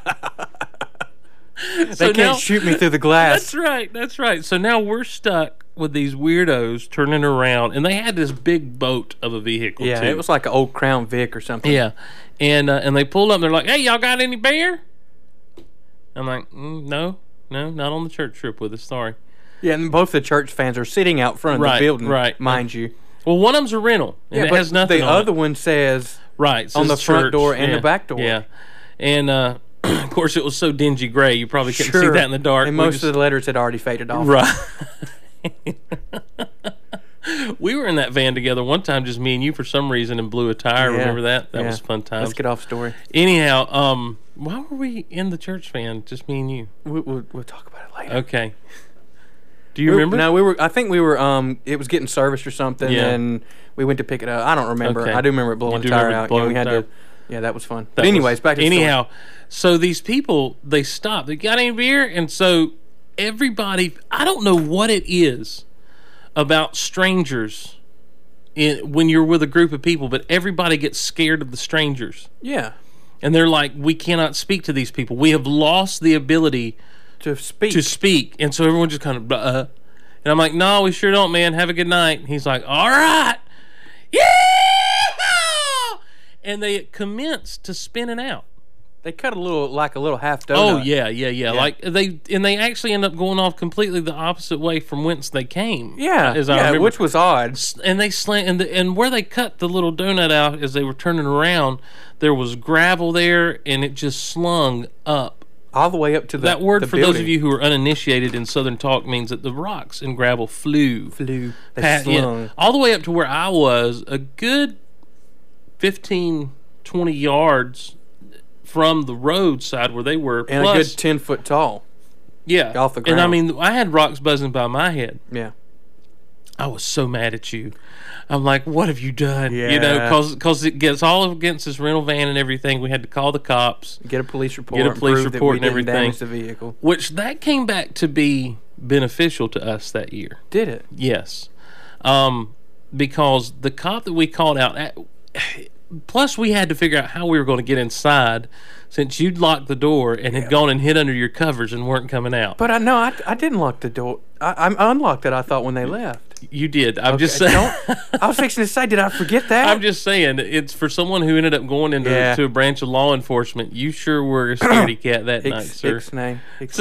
C: They
B: So
C: can't
B: now-
C: shoot me through the glass.
B: That's right. That's right. So now we're stuck with these weirdos turning around, and they had this big boat of a vehicle.
C: Yeah,
B: too.
C: it was like an old Crown Vic or something.
B: Yeah, and uh, and they pulled up. and They're like, "Hey, y'all got any beer?" I'm like, mm, "No, no, not on the church trip with us. Sorry."
C: Yeah, and both the church fans are sitting out front of
B: Right,
C: the building,
B: right.
C: mind you.
B: Well, one of them's a rental, and
C: Yeah,
B: it
C: but
B: has nothing.
C: the
B: on
C: other
B: it.
C: one says
B: right it
C: on
B: says
C: the front
B: church.
C: door and
B: Yeah,
C: the back door.
B: Yeah, and uh, of course it was so dingy gray you probably couldn't
C: sure.
B: see that in the dark.
C: And
B: We
C: most
B: just-
C: of the letters had already faded off.
B: right. We were in that van together one time, just me and you, for some reason, and blew a tire.
C: Yeah,
B: Remember that? That
C: yeah.
B: was fun times.
C: Let's get off story.
B: Anyhow, um, why were we in the church van? Just me and you.
C: We, we'll, we'll talk about it later.
B: Okay. Do you
C: We-
B: remember?
C: No, we were. I think we were. Um, it was getting serviced or something,
B: Yeah.
C: and we went to pick it up. I don't remember.
B: Okay.
C: I do remember it blowing
B: You
C: the
B: do
C: tire
B: remember
C: out.
B: blowing
C: yeah, we
B: the
C: had
B: tire.
C: to. Yeah, that was fun.
B: That
C: but anyways,
B: was-
C: back to the
B: anyhow.
C: story.
B: So these people, they stopped. They got any beer, and so everybody. I don't know what it is about strangers in when you're with a group of people, but everybody gets scared of the strangers,
C: Yeah,
B: and they're like, "We cannot speak to these people. We have lost the ability
C: to speak.
B: to speak," and so everyone just kind of. Uh, and I'm like, "No, we sure don't, man. Have a good night." And he's like, "All right, yeah." And they commenced to spinning out.
C: they cut a little, like a little half donut.
B: Oh yeah, yeah, yeah, Like they and they actually end up going off completely the opposite way from whence they came.
C: yeah,
B: as I
C: yeah,
B: remember.
C: which was odd.
B: And they slant and the, and where they cut the little donut out as they were turning around, there was gravel there, and it just slung up.
C: All the way up to the
B: That word
C: the
B: for those
C: building.
B: of you who are uninitiated in Southern talk means that the rocks and gravel flew,
C: flew, they
B: pat- yeah,
C: slung.
B: all the way up to where I was, a good fifteen, twenty yards from the roadside where they were,
C: and
B: plus,
C: a good ten foot tall.
B: yeah,
C: off the
B: And I
C: ground.
B: mean, I had rocks buzzing by my head.
C: Yeah,
B: I was so mad at you. I'm like, what have you done? You
C: Yeah.
B: know, because because it gets all against this rental van and everything. We had to call the cops,
C: get a police report.
B: Get a police
C: prove that
B: report
C: we
B: and
C: didn't
B: everything.
C: Damage the vehicle.
B: which that came back to be beneficial to us that year.
C: Did it?
B: Yes, um, because the cop that we called out, at, plus we had to figure out how we were going to get inside, since you'd locked the door and had gone and hid under your covers and weren't coming out.
C: But I know I, I didn't lock the door. I, I unlocked it. I thought when they left.
B: You did. I'm just
C: Okay,
B: saying.
C: don't- I was fixing to say, did I forget that?
B: I'm just saying, it's for someone who ended up going into
C: Yeah.
B: to a branch of law enforcement. You sure were a scaredy cat that night,
C: Hicks,
B: sir.
C: Hicks name. Hicks.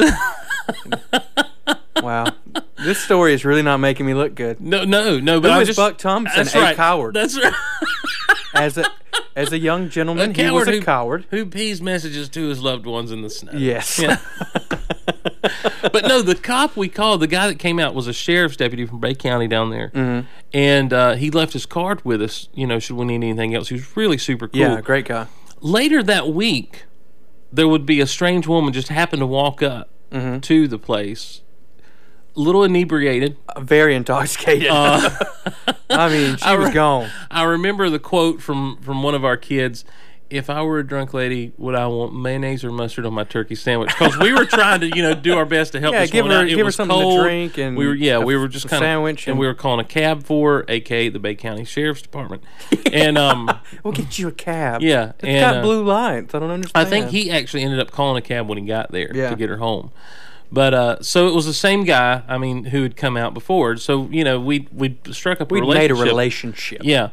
C: Wow, this story is really not making me look good.
B: No, no, no. But
C: Who
B: I
C: is
B: just
C: Buck Thompson,
B: that's
C: a
B: right.
C: coward?
B: That's right.
C: As a as a young gentleman,
B: A
C: he was
B: coward
C: a
B: who-
C: coward.
B: Who pees messages to his loved ones in the snow.
C: Yes.
B: Yeah. But no, the cop we called, the guy that came out was a sheriff's deputy from Bay County down there.
C: Mm-hmm.
B: And uh, he left his card with us, you know, should we need anything else. He was really super cool.
C: Yeah, great guy.
B: Later that week, there would be a strange woman just happen to walk up
C: Mm-hmm.
B: to the place, a little inebriated.
C: Very intoxicated.
B: Uh,
C: I mean, she
B: I
C: was
B: re-
C: gone.
B: I remember the quote from, from one of our kids, if I were a drunk lady, would I want mayonnaise or mustard on my turkey sandwich? Because we were trying to, you know, do our best to help
C: Yeah,
B: this
C: give
B: one
C: her-
B: out. It
C: give her
B: was
C: something to
B: cold.
C: drink and
B: we were, yeah,
C: a
B: we were
C: f-
B: just
C: a
B: kind of,
C: sandwich
B: and,
C: and-
B: we were calling a cab for, aka the Bay County Sheriff's Department, and um,
C: We'll get you a cab.
B: yeah,
C: It's
B: and
C: got
B: uh,
C: blue lights. I don't understand.
B: I think he actually ended up calling a cab when he got there
C: Yeah.
B: to get her home. But uh, so it was the same guy. I mean, who had come out before. So you know, we we struck up a
C: we
B: relationship.
C: made a relationship.
B: Yeah.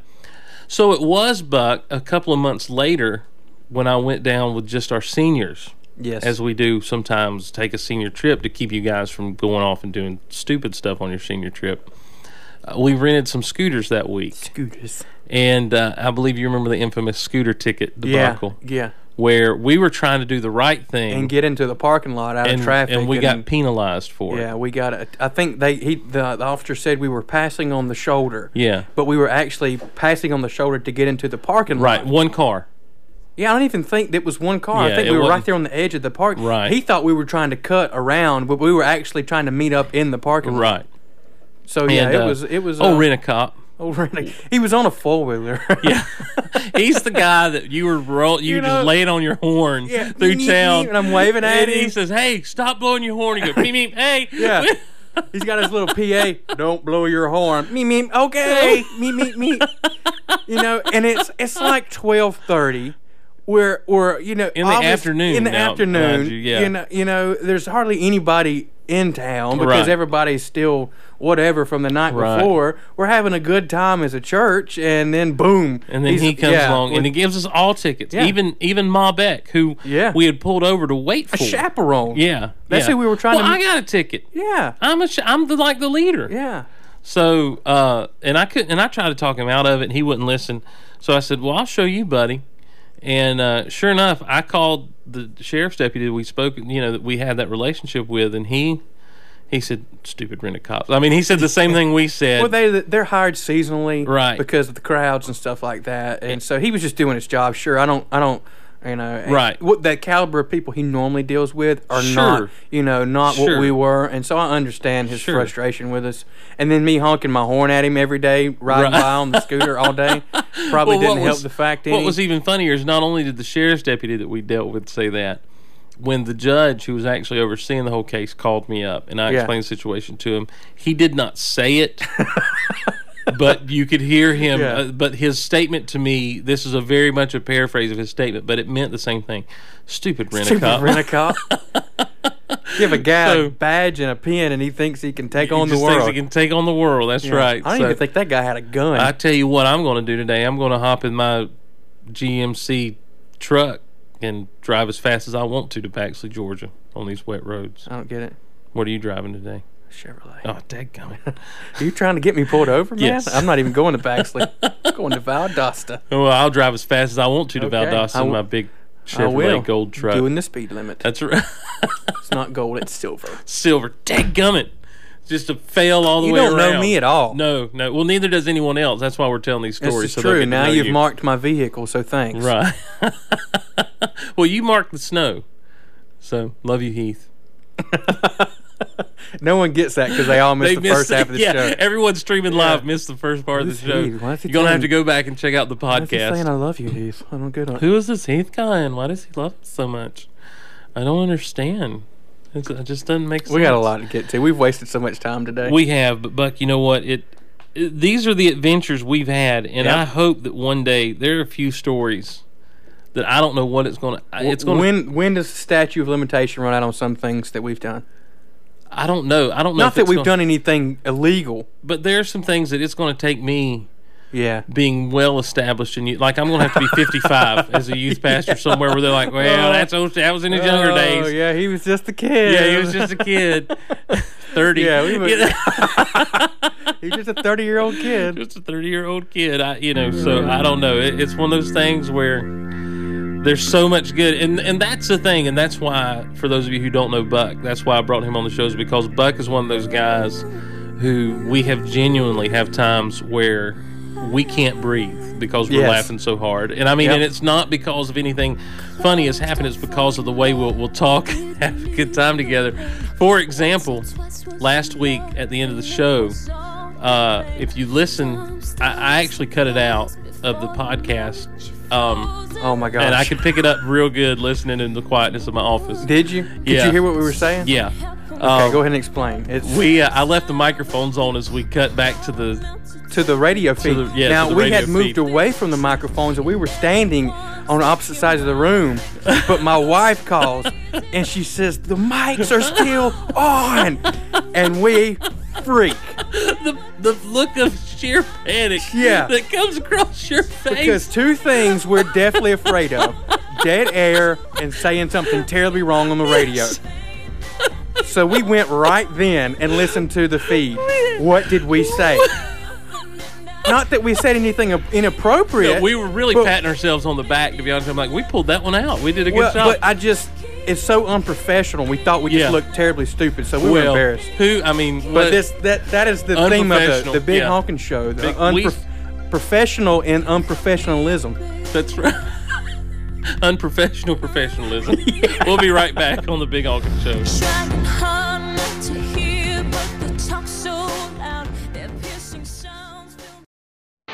B: So it was Buck a couple of months later when I went down with just our seniors,
C: Yes.
B: as we do sometimes take a senior trip to keep you guys from going off and doing stupid stuff on your senior trip. Uh, we rented some scooters that week,
C: Scooters.
B: and uh, I believe you remember the infamous scooter ticket debacle,
C: Yeah. Yeah.
B: where we were trying to do the right thing
C: And get into the parking lot out
B: and,
C: of traffic.
B: and we got penalized for
C: Yeah,
B: it.
C: we got it. I think they he the, the officer said we were passing on the shoulder.
B: Yeah.
C: But we were actually passing on the shoulder to get into the parking lot.
B: Right, one car.
C: Yeah, I don't even think that was one car.
B: Yeah,
C: I think
B: it
C: we were right
B: wasn't-
C: there on the edge of the park.
B: Right.
C: He thought we were trying to cut around, but we were actually trying to meet up in the parking lot.
B: Right.
C: So yeah,
B: And,
C: it
B: uh,
C: was it was
B: Oh,
C: uh,
B: rent a cop.
C: oh, really? He was on a four wheeler.
B: Yeah, he's the guy that you were roll, you,
C: You
B: just
C: know-
B: laying on your horn
C: Yeah,
B: through
C: meep,
B: town,
C: meep, and I'm waving at
B: and he
C: him.
B: says, "Hey, stop blowing your horn." You go, "Meep meep, hey."
C: Yeah. He's got his little P A. Don't blow your horn. Me me. Okay. Me me me. You know, and it's it's like twelve thirty. Where, or you know,
B: In the
C: obvious-
B: afternoon
C: In the
B: now,
C: afternoon,
B: mind you, yeah.
C: you know, you know, there's hardly anybody in town because
B: Right.
C: everybody's still whatever from the night
B: Right.
C: before. We're having a good time as a church, and then boom,
B: And then
C: he's-
B: he comes
C: yeah,
B: along and
C: with
B: he gives us all tickets,
C: Yeah.
B: even even Ma Beck, who
C: Yeah.
B: we had pulled over to wait for.
C: a chaperone.
B: Yeah,
C: That's
B: yeah.
C: who we were trying
B: well,
C: to-
B: I got a ticket.
C: yeah,
B: I'm a sh- I'm the like the leader.
C: yeah.
B: So, uh, and I couldn't, and I tried to talk him out of it, and he wouldn't listen. So I said, "Well, I'll show you, buddy." And uh, sure enough, I called the sheriff's deputy that we spoke, you know, that we had that relationship with, and he he said, "Stupid rent a cops." I mean, he said the same thing we said.
C: Well, they they're hired seasonally,
B: Right.
C: Because of the crowds and stuff like that, and so he was just doing his job. Sure, I don't, I don't, you know, and
B: Right.
C: What that caliber of people he normally deals with are
B: Sure.
C: not, you know, not
B: Sure.
C: what we were, and so I understand his
B: Sure.
C: frustration with us. And then me honking my horn at him every day, riding
B: Right.
C: by on the scooter all day, probably
B: Well, what
C: didn't help
B: was-
C: the fact
B: What
C: any.
B: was even funnier is not only did the sheriff's deputy that we dealt with say that, when the judge who was actually overseeing the whole case called me up and I
C: Yeah.
B: explained the situation to him, he did not say it, but you could hear him.
C: Yeah.
B: Uh, but his statement to me, this is a very much a paraphrase of his statement, but it meant the same thing. Stupid rent a
C: Stupid
B: cop.
C: rent a cop. Give a guy
B: So-
C: a badge and a pen, and he thinks he can take
B: He
C: on the
B: just thinks
C: world.
B: he can take on the world. That's
C: Yeah.
B: right.
C: I don't
B: So-
C: even think that guy had a gun.
B: I tell you what, I'm going to do today. I'm going to hop in my G M C truck and drive as fast as I want to to Paxley, Georgia, on these wet roads.
C: I don't get it.
B: What are you driving today?
C: Chevrolet.
B: Oh, dadgummit.
C: Are you trying to get me pulled over, man?
B: Yes.
C: I'm not even going to Paxley. I'm going to Valdosta.
B: Well, I'll drive as fast as I want to to
C: Okay.
B: Valdosta
C: I
B: in
C: w-
B: my big
C: I will.
B: Chevrolet gold truck.
C: Doing the speed limit.
B: That's right.
C: It's not gold, it's silver.
B: Silver. Dadgummit. Just to fail all the
C: You
B: way
C: don't
B: around.
C: know me at all.
B: No, no. Well, neither does anyone else. That's why we're telling these
C: This
B: stories.
C: is
B: so they'll
C: true.
B: get to
C: Now
B: know
C: you've
B: you.
C: marked my vehicle, so thanks.
B: Right. Well, you marked the snow. So, love you, Heath.
C: No one gets that because they all missed
B: They
C: the
B: missed
C: first
B: it.
C: half of the
B: yeah,
C: show.
B: everyone streaming live
C: Yeah.
B: missed the first part
C: Who's
B: of the show.
C: Heath? Why is he
B: You're gonna have
C: telling-
B: to go back and check out the
C: Why is he saying I
B: podcast.
C: love you, Heath? I don't get it.
B: Who is this Heath guy, and why does he love us so much? I don't understand. It's, it just doesn't make sense.
C: We got a lot to get to. We've wasted so much time today.
B: We have, but Buck, you know what? It, it these are the adventures we've had, and
C: Yep.
B: I hope that one day there are a few stories that I don't know what it's going to. It's going.
C: when when does the statute of limitation run out on some things that we've done?
B: I don't know. I don't know.
C: Not
B: if
C: that
B: it's
C: we've
B: gonna,
C: done anything illegal.
B: but there are some things that it's going to take me
C: Yeah.
B: being well established in you. Like I'm going to have to be fifty-five as a youth pastor somewhere where they're like, well, that's old, that was in his younger
C: Oh,
B: days.
C: yeah, he was just a kid.
B: Yeah, he was just a kid. thirty.
C: Yeah, we were-
B: You know?
C: He's just a thirty-year-old kid.
B: Just a thirty-year-old kid. I, you know, so I don't know. It, it's one of those things where there's so much good, and and that's the thing, and that's why, for those of you who don't know Buck, that's why I brought him on the show, is because Buck is one of those guys who we have genuinely have times where we can't breathe because we're
C: Yes.
B: laughing so hard. And I mean,
C: Yep.
B: and it's not because of anything funny has happened. It's because of the way we'll, we'll talk and have a good time together. For example, last week at the end of the show, uh, if you listen, I, I actually cut it out of the podcast. Um,
C: Oh my gosh.
B: and I could pick it up real good listening in the quietness of my office.
C: Did you? Did
B: Yeah.
C: you hear what we were saying?
B: Yeah.
C: Okay,
B: Um,
C: go ahead and explain. It's
B: We, uh, I left the microphones on as we cut back to the.
C: to the radio feed.
B: the- yeah,
C: now
B: to the
C: we
B: radio
C: had moved
B: feed.
C: away from the microphones and we were standing on opposite sides of the room. But my wife calls and she says the mics are still on, and we freak
B: the the look of sheer panic
C: Yeah.
B: that comes across your face.
C: because two things we're definitely afraid of: dead air and saying something terribly wrong on the radio. So we went right then and listened to the feed. What did we say? Not that we said anything inappropriate.
B: No, we were really
C: but-
B: patting ourselves on the back, to be honest. I'm like, we pulled that one out. We did a good
C: Well,
B: job.
C: but I just, it's so unprofessional. We thought we just
B: Yeah.
C: looked terribly stupid, so we were
B: well,
C: embarrassed.
B: who? I mean,
C: But
B: what-
C: this, that, that is the theme of the,
B: Unprofessional,
C: the Big
B: yeah.
C: Honkin' Show. The
B: Big-
C: unprof-
B: we-
C: professional and unprofessionalism.
B: that's right. Unprofessional professionalism. We'll be right back on the Big Honkin' Show.
E: Trying hard not to hear, but they talk so loud, their piercing sounds fill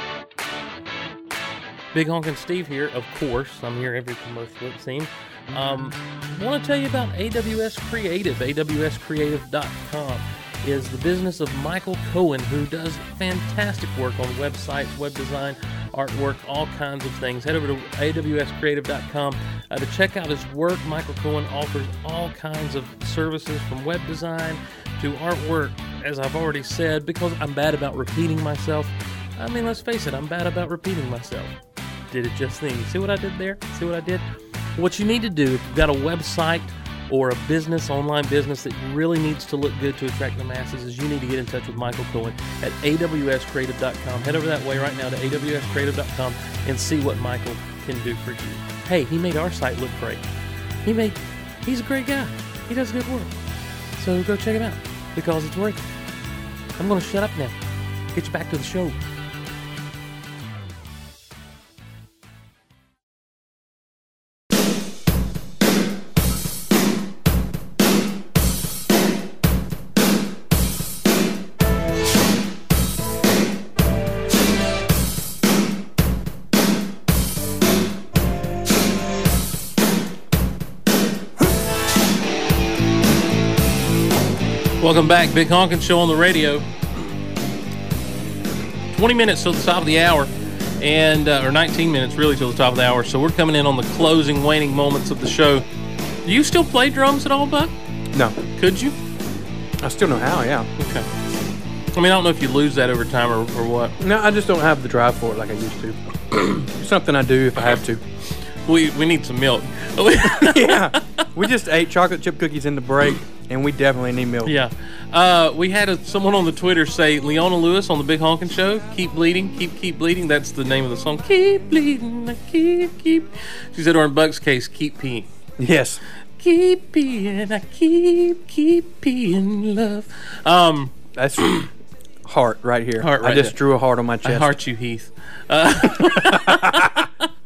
B: Big Honkin' Steve here, of course. I'm here every commercial, it seems. Um, I want to tell you about A W S Creative. A W S creative dot com is the business of Michael Cohen, who does fantastic work on websites, web design, artwork, all kinds of things. Head over to A W S creative dot com uh, to check out his work. Michael Cohen offers all kinds of services from web design to artwork, as I've already said, because I'm bad about repeating myself. I mean, let's face it, I'm bad about repeating myself. Did it just then. You see what I did there? See what I did? What you need to do, if you've got a website or a business, online business that really needs to look good to attract the masses, is you need to get in touch with Michael Cohen at A W S creative dot com. Head over that way right now to A W S creative dot com and see what Michael can do for you. Hey, he made our site look great. He made, he's a great guy. He does good work. So go check him out because it's worth it. I'm going to shut up now. Get you back to the show. Welcome back, Big Honkin' Show on the radio. twenty minutes till the top of the hour, and uh, or nineteen minutes really till the top of the hour. So we're coming in on the closing, waning moments of the show. Do you still play drums at all, Buck?
C: No,
B: Could you?
C: I still know how. Yeah.
B: Okay. I mean, I don't know if you lose that over time or, or what.
C: No, I just don't have the drive for it like I used to. Something I do if I have to.
B: We we need some milk.
C: Yeah. We just ate chocolate chip cookies in the break, and we definitely need milk.
B: Yeah. Uh, we had a, someone on the Twitter say, Leona Lewis on the Big Honkin' Show, keep bleeding, keep, keep bleeding. That's the name of the song. Keep bleeding, I keep, keep. She said, or in Buck's case, keep peeing.
C: Yes.
B: Keep peeing, I keep, keep peeing, love. Um,
C: That's heart right here.
B: Heart
C: I
B: right
C: just
B: there.
C: drew a heart on my
B: I
C: chest.
B: heart you, Heath. Uh,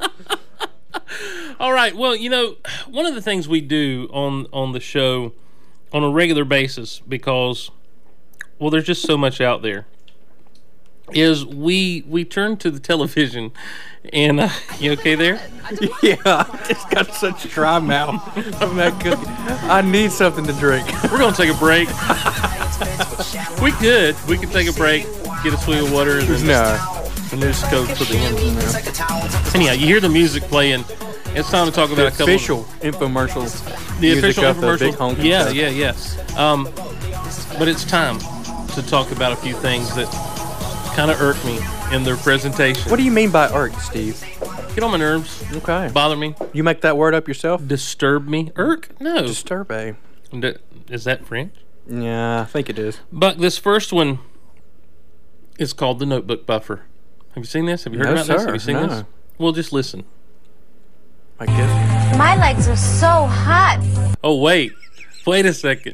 B: all right. Well, you know, one of the things we do on on the show on a regular basis, because, well, there's just so much out there, is we we turn to the television, and uh, you okay there?
C: Yeah, I just got such dry mouth from that cookie. I need something to drink.
B: We're gonna take a break. We could we could take a break, get a swig of water, and then
C: No.
B: and just go to the end. Anyhow, you hear the music playing. It's time to talk about
C: The
B: a couple.
C: official infomercials.
B: The
C: music
B: official
C: of the Big
B: infomercial.
C: Honkin'
B: Yeah,
C: Show.
B: yeah, yeah. Um, but it's time to talk about a few things that kind of irk me in their presentation.
C: What do you mean by irk, Steve?
B: Get on my nerves,
C: Okay.
B: bother me,
C: You make that word up yourself?
B: disturb me. Irk? No.
C: Disturb, eh?
B: D- Is that French?
C: Yeah, I think it is.
B: Buck, this first one is called the Notebook Buffer. Have you seen this? Have you heard
C: No,
B: about this?
C: sir,
B: Have you seen
C: no.
B: this? Well, just listen.
C: I guess.
F: My legs are so hot.
B: Oh, wait. Wait a second.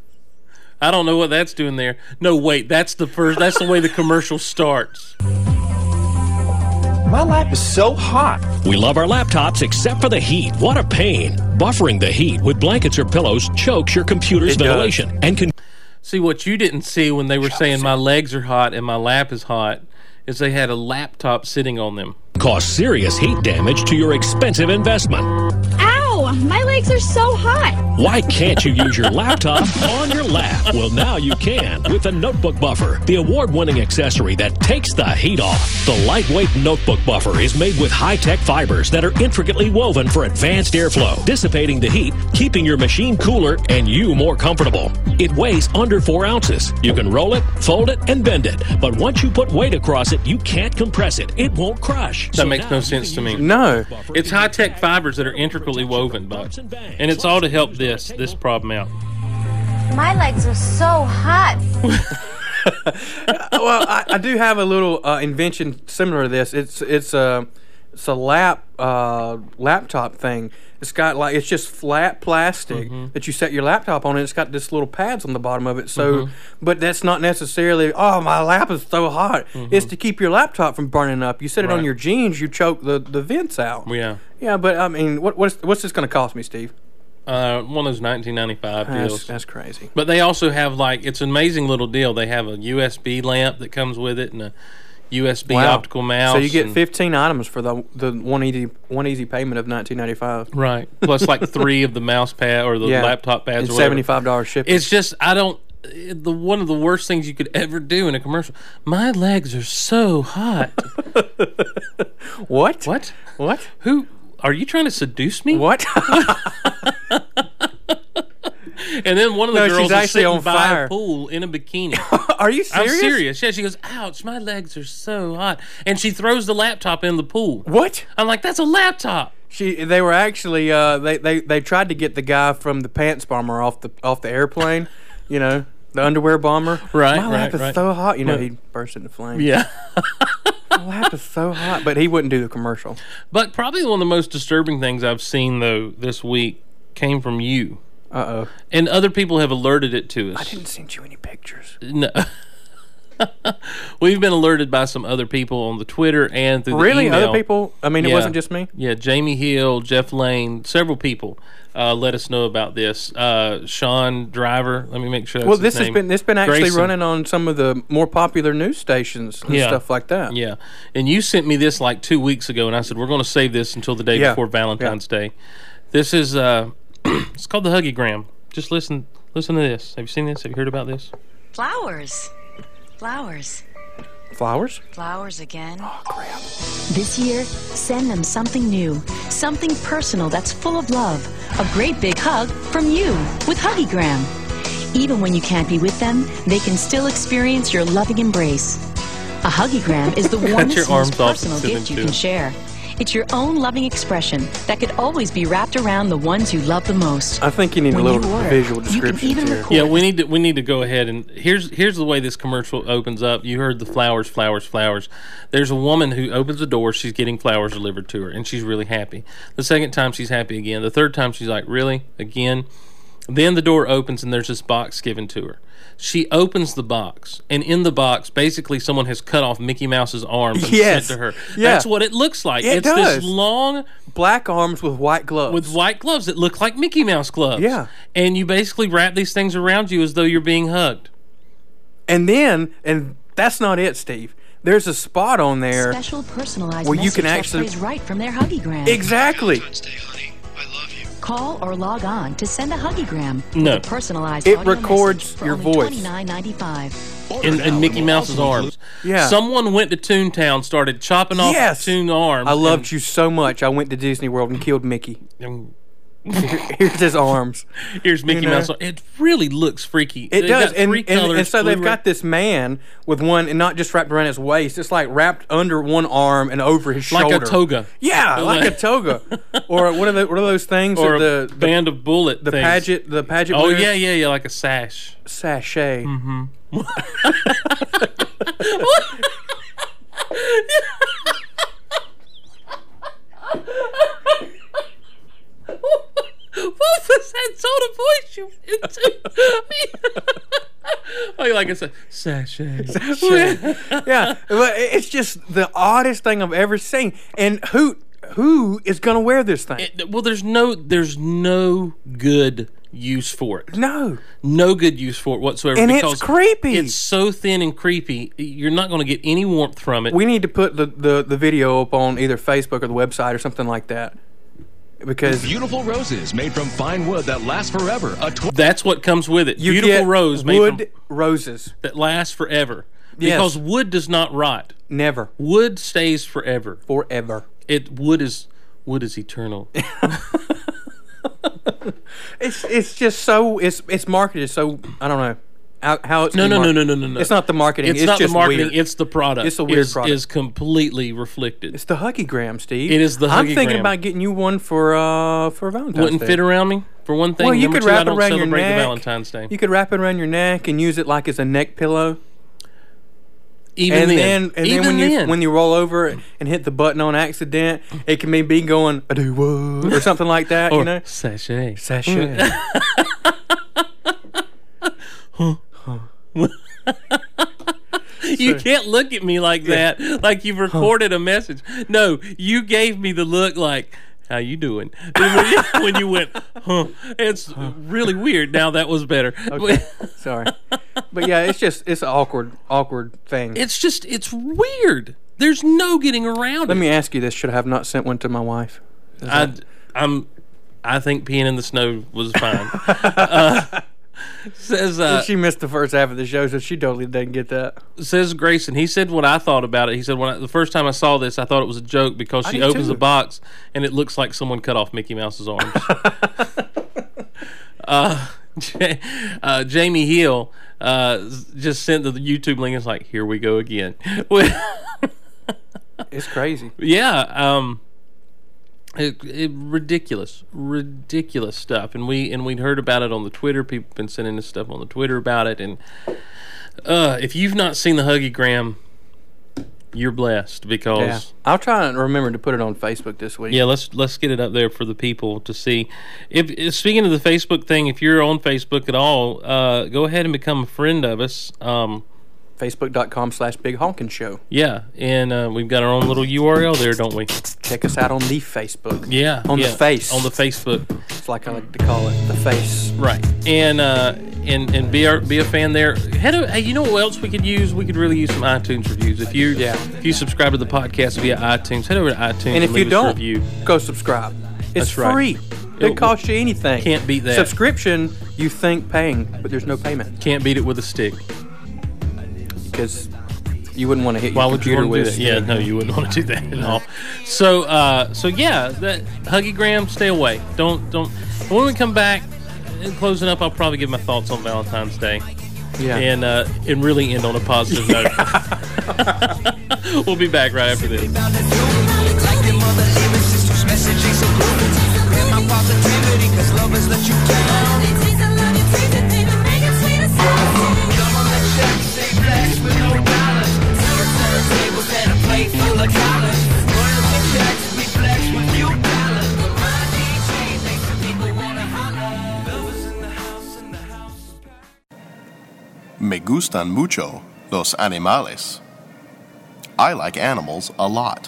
B: I don't know what that's doing there. No, wait. That's the first. That's the way the commercial starts.
G: My lap is so hot.
H: We love our laptops except for the heat. What a pain. Buffering the heat with blankets or pillows chokes your computer's
C: It does.
H: ventilation and can
B: See, what you didn't see when they were saying my legs are hot and my lap is hot is they had a laptop sitting on them.
H: cause serious heat damage to your expensive investment.
I: Ow! My legs are so hot.
H: Why can't you use your laptop on your lap? Well, now you can with the Notebook Buffer, the award-winning accessory that takes the heat off. The lightweight Notebook Buffer is made with high-tech fibers that are intricately woven for advanced airflow, dissipating the heat, keeping your machine cooler and you more comfortable. It weighs under four ounces. You can roll it, fold it, and bend it. But once you put weight across it, you can't compress it. It won't crush.
B: That makes no sense to me.
C: No.
B: It's high-tech fibers that are intricately woven, Buck. And it's all to help this this problem out.
F: My legs are so hot.
C: Well, I, I do have a little uh, invention similar to this. It's it's a it's a lap uh, laptop thing. It's got like it's just flat plastic
B: Mm-hmm.
C: that you set your laptop on, and it's got this little pads on the bottom of it. So,
B: Mhm.
C: but that's not necessarily. Oh, my lap is so hot.
B: Mhm.
C: It's to keep your laptop from burning up. You set it on
B: Right.
C: your jeans, you choke the, the vents out.
B: Yeah.
C: Yeah, but I mean, what what's what's this going to cost me, Steve?
B: Uh, one of those nineteen ninety-five
C: That's,
B: deals.
C: that's crazy.
B: But they also have like it's an amazing little deal. They have a U S B lamp that comes with it and a U S B
C: Wow.
B: optical mouse.
C: So you get
B: and-
C: fifteen items for the the one easy one easy payment of nineteen ninety five.
B: right, plus like three of the mouse pad or the
C: Yeah.
B: laptop pads.
C: And
B: or whatever.
C: seventy five dollars shipping.
B: It's just I don't. The one of the worst things you could ever do in a commercial. My legs are so hot.
C: What?
B: What?
C: What?
B: Who are you trying to seduce me?
C: What?
B: And then one of the
C: No,
B: girls
C: she's
B: is
C: actually
B: sitting
C: on
B: by
C: fire.
B: a pool in a bikini.
C: Are you serious?
B: I'm serious. Yeah, she goes, ouch, my legs are so hot. And she throws the laptop in the pool.
C: What?
B: I'm like, that's a laptop.
C: She they were actually uh they, they, they tried to get the guy from the pants bomber off the off the airplane, you know, the underwear bomber.
B: Right,
C: My lap
B: right,
C: is
B: right.
C: so hot, you know,
B: Right.
C: he burst into flames.
B: Yeah.
C: My lap is so hot, but he wouldn't do the commercial.
B: But probably one of the most disturbing things I've seen, though, this week came from you.
C: Uh-oh.
B: And other people have alerted it to us.
C: I didn't send you any pictures.
B: No. We've been alerted by some other people on the Twitter and through
C: Really?
B: the email.
C: Other people? I mean, it
B: Yeah.
C: wasn't just me?
B: Yeah, Jamie Hill, Jeff Lane, several people uh, let us know about this. Uh, Sean Driver, let me make sure that's
C: Well,
B: his
C: this has
B: name.
C: been this been actually
B: Grayson.
C: running on some of the more popular news stations and
B: Yeah.
C: stuff like that.
B: Yeah, and you sent me this like two weeks ago, and I said we're going to save this until the day
C: Yeah.
B: before Valentine's Day. This is uh, it's called the Huggygram. Just listen, listen to this. Have you seen this? Have you heard about this?
J: Flowers. Flowers.
C: Flowers?
J: Flowers again.
C: Oh, crap.
J: This year, send them something new, something personal that's full of love. A great big hug from you with Huggygram. Even when you can't be with them, they can still experience your loving embrace. A Huggygram is the
B: Got
J: warmest,
B: your
J: most
B: arms off
J: personal
B: and send
J: gift
B: them
J: you
B: to
J: can
B: it.
J: share. It's your own loving expression that could always be wrapped around the ones you love the most.
C: I think you need
J: When
C: a
J: you
C: little
J: order,
C: visual
J: you can
C: description
J: even
C: here.
J: record-
B: Yeah, we need to we need to go ahead and here's here's the way this commercial opens up. You heard the flowers, flowers, flowers. There's a woman who opens the door. She's getting flowers delivered to her, and she's really happy. The second time, she's happy again. The third time, she's like, really? Again? Then the door opens, and there's this box given to her. She opens the box, and in the box, basically, someone has cut off Mickey Mouse's arms and
C: Yes.
B: sent to her.
C: Yeah.
B: That's what it looks like.
C: It
B: it's
C: does.
B: this long
C: Black arms with white gloves.
B: with white gloves that look like Mickey Mouse gloves.
C: Yeah.
B: And you basically wrap these things around you as though you're being hugged.
C: And then, and that's not it, Steve. There's a spot on there.
J: Special personalized
C: where you
J: message
C: can
J: that
C: actually-
J: plays right from their Huggygram.
C: Exactly.
J: Call or log on to send a Huggygram.
B: No.
J: With a personalized
C: It
J: audio
C: records
J: message for
C: your
J: only
C: voice.
J: twenty-nine ninety-five.
B: In, in Mickey Mouse's arms.
C: Yeah.
B: Someone went to Toontown, started chopping off
C: Yes.
B: Toon arms.
C: I loved you so much. I went to Disney World and killed Mickey.
B: and-
C: Here's his arms.
B: Here's Mickey
C: You know?
B: Mouse. It really looks freaky.
C: It
B: They've
C: does,
B: got
C: and,
B: three
C: and,
B: colors,
C: and so they've
B: blue,
C: got this man with one, and not just wrapped around his waist. It's like wrapped under one arm and over his
B: like
C: shoulder.
B: a toga.
C: Yeah, like a toga, or what are, the, what are those things?
B: Or
C: that
B: a
C: the, the
B: band of bullet
C: the
B: things.
C: pageant, the pageant.
B: Oh
C: wears?
B: yeah, yeah, yeah, like a sash.
C: Sachet.
B: Mm-hmm. What was that tone of voice you went into? Oh, like it's a sachet.
C: Yeah, but it's just the oddest thing I've ever seen. And who who is gonna wear this thing?
B: It, well, there's no there's no good use for it.
C: No,
B: no good use for it whatsoever.
C: And
B: because
C: it's creepy.
B: It's so thin and creepy. You're not going to get any warmth from it.
C: We need to put the, the, the video up on either Facebook or the website or something like that. Because
G: beautiful roses made from fine wood that last forever. A tw-
B: That's what comes with it.
C: You
B: Beautiful
C: get
B: rose made
C: wood
B: from
C: roses
B: that last forever.
C: Yes.
B: Because wood does not rot.
C: Never.
B: Wood stays forever.
C: Forever.
B: It wood is wood is eternal.
C: It's it's just so it's it's marketed so I don't know how, how it's
B: no no,
C: mar-
B: no no no no no
C: It's not the marketing.
B: It's,
C: It's,
B: not
C: just
B: the marketing.
C: weird.
B: It's the product.
C: It's a weird
B: is,
C: product.
B: Is completely reflected.
C: It's the Huggy-Gram, Steve.
B: It is the
C: I'm
B: Huggy-Gram.
C: thinking about getting you one for uh for Valentine's
B: Wouldn't
C: Day.
B: fit around me for one thing.
C: Well, you
B: Number
C: could
B: two, I
C: wrap it
B: don't
C: around your
B: celebrate the
C: neck.
B: Valentine's Day.
C: You could wrap it around your neck and use it like as a neck pillow.
B: Even
C: and
B: then,
C: then, and
B: even
C: then when
B: then.
C: you when you roll over and hit the button on accident, it can be going I do what or something like that.
B: or
C: you know,
B: sachet,
C: sachet.
B: You can't look at me like that, like you've recorded a message. No, you gave me the look like, how you doing? When you, when you went, huh? It's really weird. Now that was better.
C: Okay, sorry, but yeah, it's just it's an awkward, awkward thing.
B: It's just it's weird. There's no getting around
C: Let
B: it.
C: me ask you this: should I have not sent one to my wife? Is
B: I,
C: that-
B: I'm, I think peeing in the snow was fine. uh, says uh,
C: she missed the first half of the show, so she totally didn't get that.
B: says Grayson. He said what I thought about it. He said when I, the first time I saw this, I thought it was a joke because
C: I
B: she
C: did
B: opens
C: too.
B: the box and it looks like someone cut off Mickey Mouse's arms. uh, J- uh, Jamie Hill uh, just sent the YouTube link. It's like, here we go again.
C: It's crazy.
B: Yeah, um, it, it, ridiculous, ridiculous stuff, and we and we'd heard about it on the Twitter. People have been sending us stuff on the Twitter about it, and uh, if you've not seen the Huggy-Gram, you're blessed because
C: Yeah, I'll try and remember to put it on Facebook this week.
B: yeah, let's let's get it up there for the people to see. If, if speaking of the Facebook thing, if you're on Facebook at all, uh, go ahead and become a friend of us. Um,
C: Facebook.com slash Big Honkin' Show.
B: yeah, and uh, we've got our own little U R L there, don't we?
C: Check us out on the Facebook.
B: Yeah,
C: On
B: yeah,
C: the face.
B: on the Facebook.
C: It's like I like to call it, the face.
B: Right, and uh, and and be our, be a fan there. Head over, hey, you know what else we could use? We could really use some iTunes reviews. If you
C: Yeah.
B: if you subscribe to the podcast via iTunes, head over to iTunes and,
C: And if
B: leave
C: you
B: us a
C: don't,
B: review.
C: go subscribe. It's
B: That's right.
C: free.
B: It
C: It costs you anything.
B: can't beat that.
C: Subscription, you think paying, but there's no payment
B: Can't beat it with a stick.
C: because you wouldn't want to hit
B: Why
C: your
B: would you
C: computer
B: want to
C: with.
B: do that? Yeah, no, you wouldn't want to do that at all. So, uh, so yeah, that Huggy-Gram, stay away. Don't don't. When we come back, and closing up, I'll probably give my thoughts on Valentine's Day.
C: Yeah.
B: And uh, and really end on a positive note. We'll be back right after this.
A: Like your mother even sister's message ain't so good. Grandma positivity, cause lovers let you down. Come on, let's check, say flash with no dollars. Turn tables at a plate full of dollars. Royalty checks, we flex with few dollars. But my D J makes the people wanna holler. Lovers in the house, in the house.
K: Me gustan mucho los animales. I like animals a lot.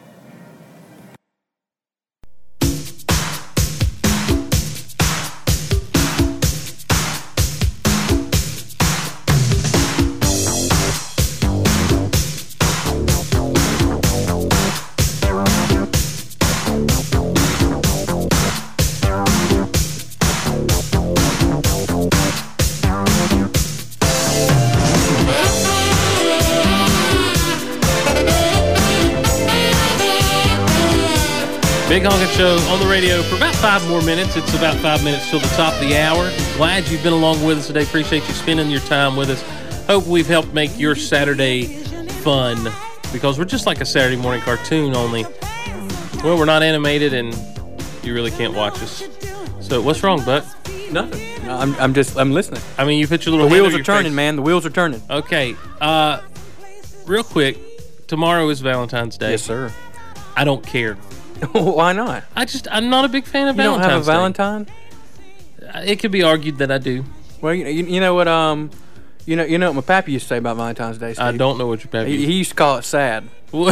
B: Big Honkin' Show on the radio for about five more minutes. It's about five minutes till the top of the hour. Glad you've been along with us today. Appreciate you spending your time with us. Hope we've helped make your Saturday fun because we're just like a Saturday morning cartoon, only, well, we're not animated and you really can't watch us. So what's wrong, Buck?
C: Nothing. No, I'm, I'm just, I'm listening.
B: I mean, you put your little
C: The
B: hand
C: wheels
B: over
C: are
B: your
C: turning,
B: face.
C: man. The wheels are turning.
B: Okay. Uh, real quick, tomorrow is Valentine's Day.
C: Yes, sir.
B: I don't care.
C: Why not?
B: I just, I'm not a big fan of
C: You don't
B: Valentine's
C: have a Valentine?
B: Day. It could be argued that I do.
C: Well, you, you, you know what? Um, You know, you know what my pappy used to say about Valentine's Day, Steve?
B: I don't know what your pappy.
C: He, he used to call it sad.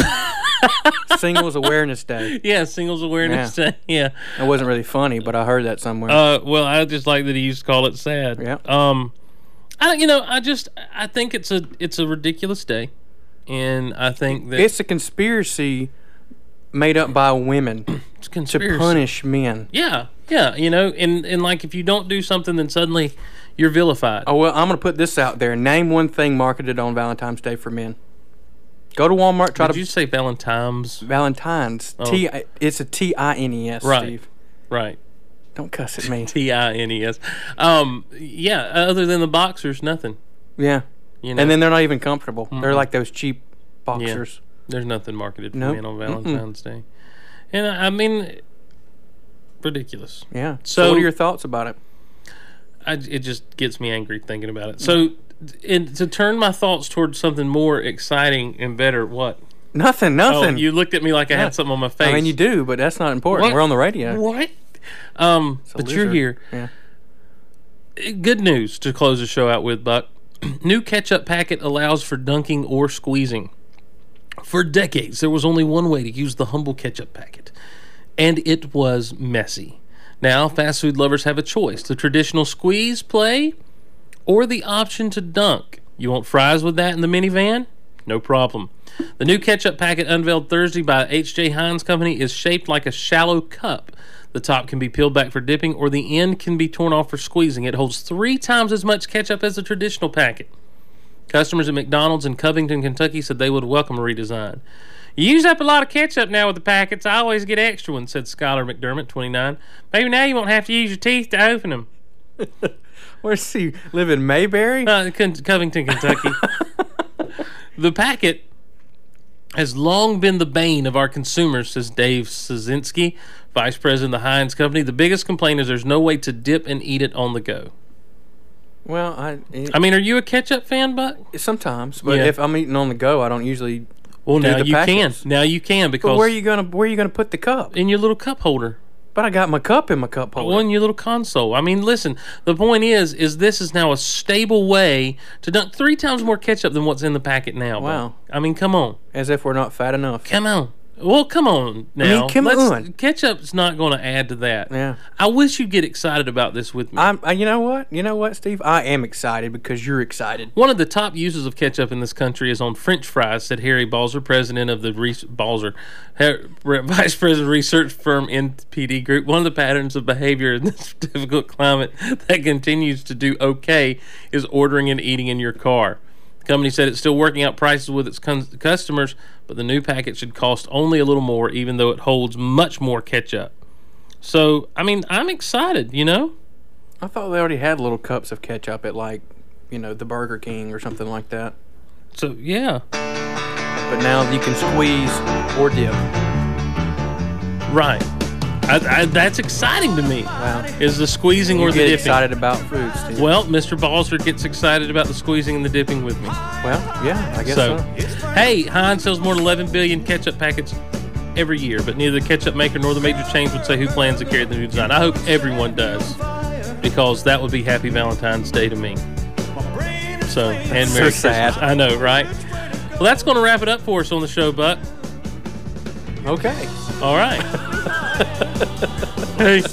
C: Singles Awareness Day.
B: Yeah, Singles Awareness
C: Yeah.
B: Day. Yeah.
C: It wasn't really funny, but I heard that somewhere.
B: Uh, well, I just like that he used to call it sad.
C: Yeah.
B: Um, I you know I just I think it's a it's a ridiculous day, and I think that
C: It's a conspiracy made up by women
B: it's a
C: to
B: conspiracy.
C: punish men.
B: Yeah, yeah, you know, and and like if you don't do something, then suddenly you're vilified.
C: Oh, well, I'm going to put this out there. Name one thing marketed on Valentine's Day for men. Go to Walmart, try
B: Did
C: to...
B: you say Valentine's?
C: Valentine's.
B: Oh.
C: T. It's a T I N E S,
B: Right.
C: Steve.
B: Right.
C: Don't cuss at me.
B: T I N E S. Um, yeah, other than the boxers, nothing.
C: Yeah.
B: You know?
C: And then they're not even comfortable. They're
B: Mm-mm.
C: like those cheap
B: Yeah.
C: boxers.
B: There's nothing marketed for
C: Nope.
B: men on Valentine's Day. And I I mean, ridiculous.
C: Yeah. So,
B: So-
C: what are your thoughts about it?
B: I, it just gets me angry thinking about it. So, and to turn my thoughts towards something more exciting and better, what?
C: Nothing, nothing.
B: Oh, you looked at me like I
C: Yeah.
B: had something on my face.
C: I mean, you do, but that's not important.
B: What?
C: We're on the radio.
B: What? Um,
C: It's a
B: but you're
C: lizard.
B: here.
C: Yeah.
B: Good news to close the show out with, Buck. New ketchup packet allows for dunking or squeezing. For decades, there was only one way to use the humble ketchup packet, and it was messy. Now, fast food lovers have a choice: the traditional squeeze play or the option to dunk. You want fries with that in the minivan? No problem. The new ketchup packet unveiled Thursday by H J Heinz Company is shaped like a shallow cup. The top can be peeled back for dipping, or the end can be torn off for squeezing. It holds three times as much ketchup as the traditional packet. Customers at McDonald's in Covington, Kentucky said they would welcome a redesign. You use up a lot of ketchup now with the packets. I always get extra ones, said Skylar McDermott, twenty-nine. Maybe now you won't have to use your teeth to open them.
C: Where's he live in Mayberry?
B: Uh, Con- Covington, Kentucky. The packet has long been the bane of our consumers, says Dave Szynski, vice president of the Heinz Company. The biggest complaint is there's no way to dip and eat it on the go.
C: Well, I. It,
B: I mean, are you a ketchup fan, Buck?
C: sometimes, but
B: Yeah.
C: if I'm eating on the go, I don't usually.
B: Well,
C: do
B: now
C: the
B: you
C: packets.
B: can. Now you can because
C: But where are you gonna where are you gonna put the cup?
B: in your little cup holder.
C: But I got my cup in my cup holder.
B: Well, in your little console. I mean, listen. The point is, is this is now a stable way to dunk three times more ketchup than what's in the packet now. Buck.
C: Wow.
B: I mean, come on,
C: As if we're not fat enough.
B: come on. Well, come on now.
C: I mean, come
B: Let's-
C: on.
B: Ketchup's not going to add to that.
C: Yeah.
B: I wish you'd get excited about this with me.
C: I'm. I, you know what? You know what, Steve? I am excited because you're excited.
B: One of the top uses of ketchup in this country is on French fries, said Harry Balzer, president of the Re- Balzer, Her- Re- vice president of research firm N P D Group. One of the patterns of behavior in this difficult climate that continues to do okay is ordering and eating in your car. The company said it's still working out prices with its con- customers, but the new packet should cost only a little more, even though it holds much more ketchup. So, I mean, I'm excited, you know?
C: I thought they already had little cups of ketchup at like, you know, the Burger King or something like that.
B: So, yeah.
C: But now you can squeeze or dip.
B: Right. I, I, that's exciting to me.
C: Wow.
B: Is the squeezing
C: You
B: or the
C: get
B: dipping?
C: excited about food, Steve.
B: Well, Mister Balzer gets excited about the squeezing and the dipping with me.
C: Well, yeah, I guess so.
B: So, hey, Heinz sells more than eleven billion ketchup packets every year, but neither the ketchup maker nor the major chains would say who plans to carry the new design. I hope everyone does, because that would be Happy Valentine's Day to me. So, and
C: So
B: Merry
C: sad.
B: Christmas. I know, right? Well, that's going to wrap it up for us on the show, Buck.
C: Okay.
B: All right. Hey.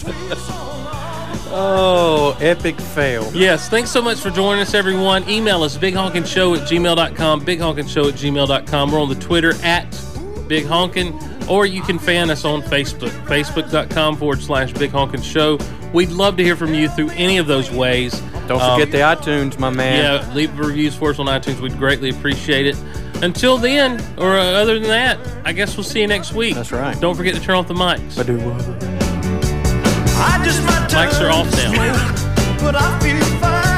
C: Oh, epic fail.
B: Yes, thanks so much for joining us, everyone. Email us, bighonkinshow at gmail dot com, bighonkinshow at gmail dot com. We're on the Twitter at bighonkin, or you can fan us on Facebook, facebook.com forward slash bighonkinshow. We'd love to hear from you through any of those ways.
C: Don't
B: Um,
C: forget the iTunes, my man.
B: Yeah, leave reviews for us on iTunes. We'd greatly appreciate it. Until then, or uh, other than that, I guess we'll see you next week.
C: That's right.
B: Don't forget to turn off the mics.
C: I do what?
A: I just might
B: Mics are off now.
A: but I feel fine.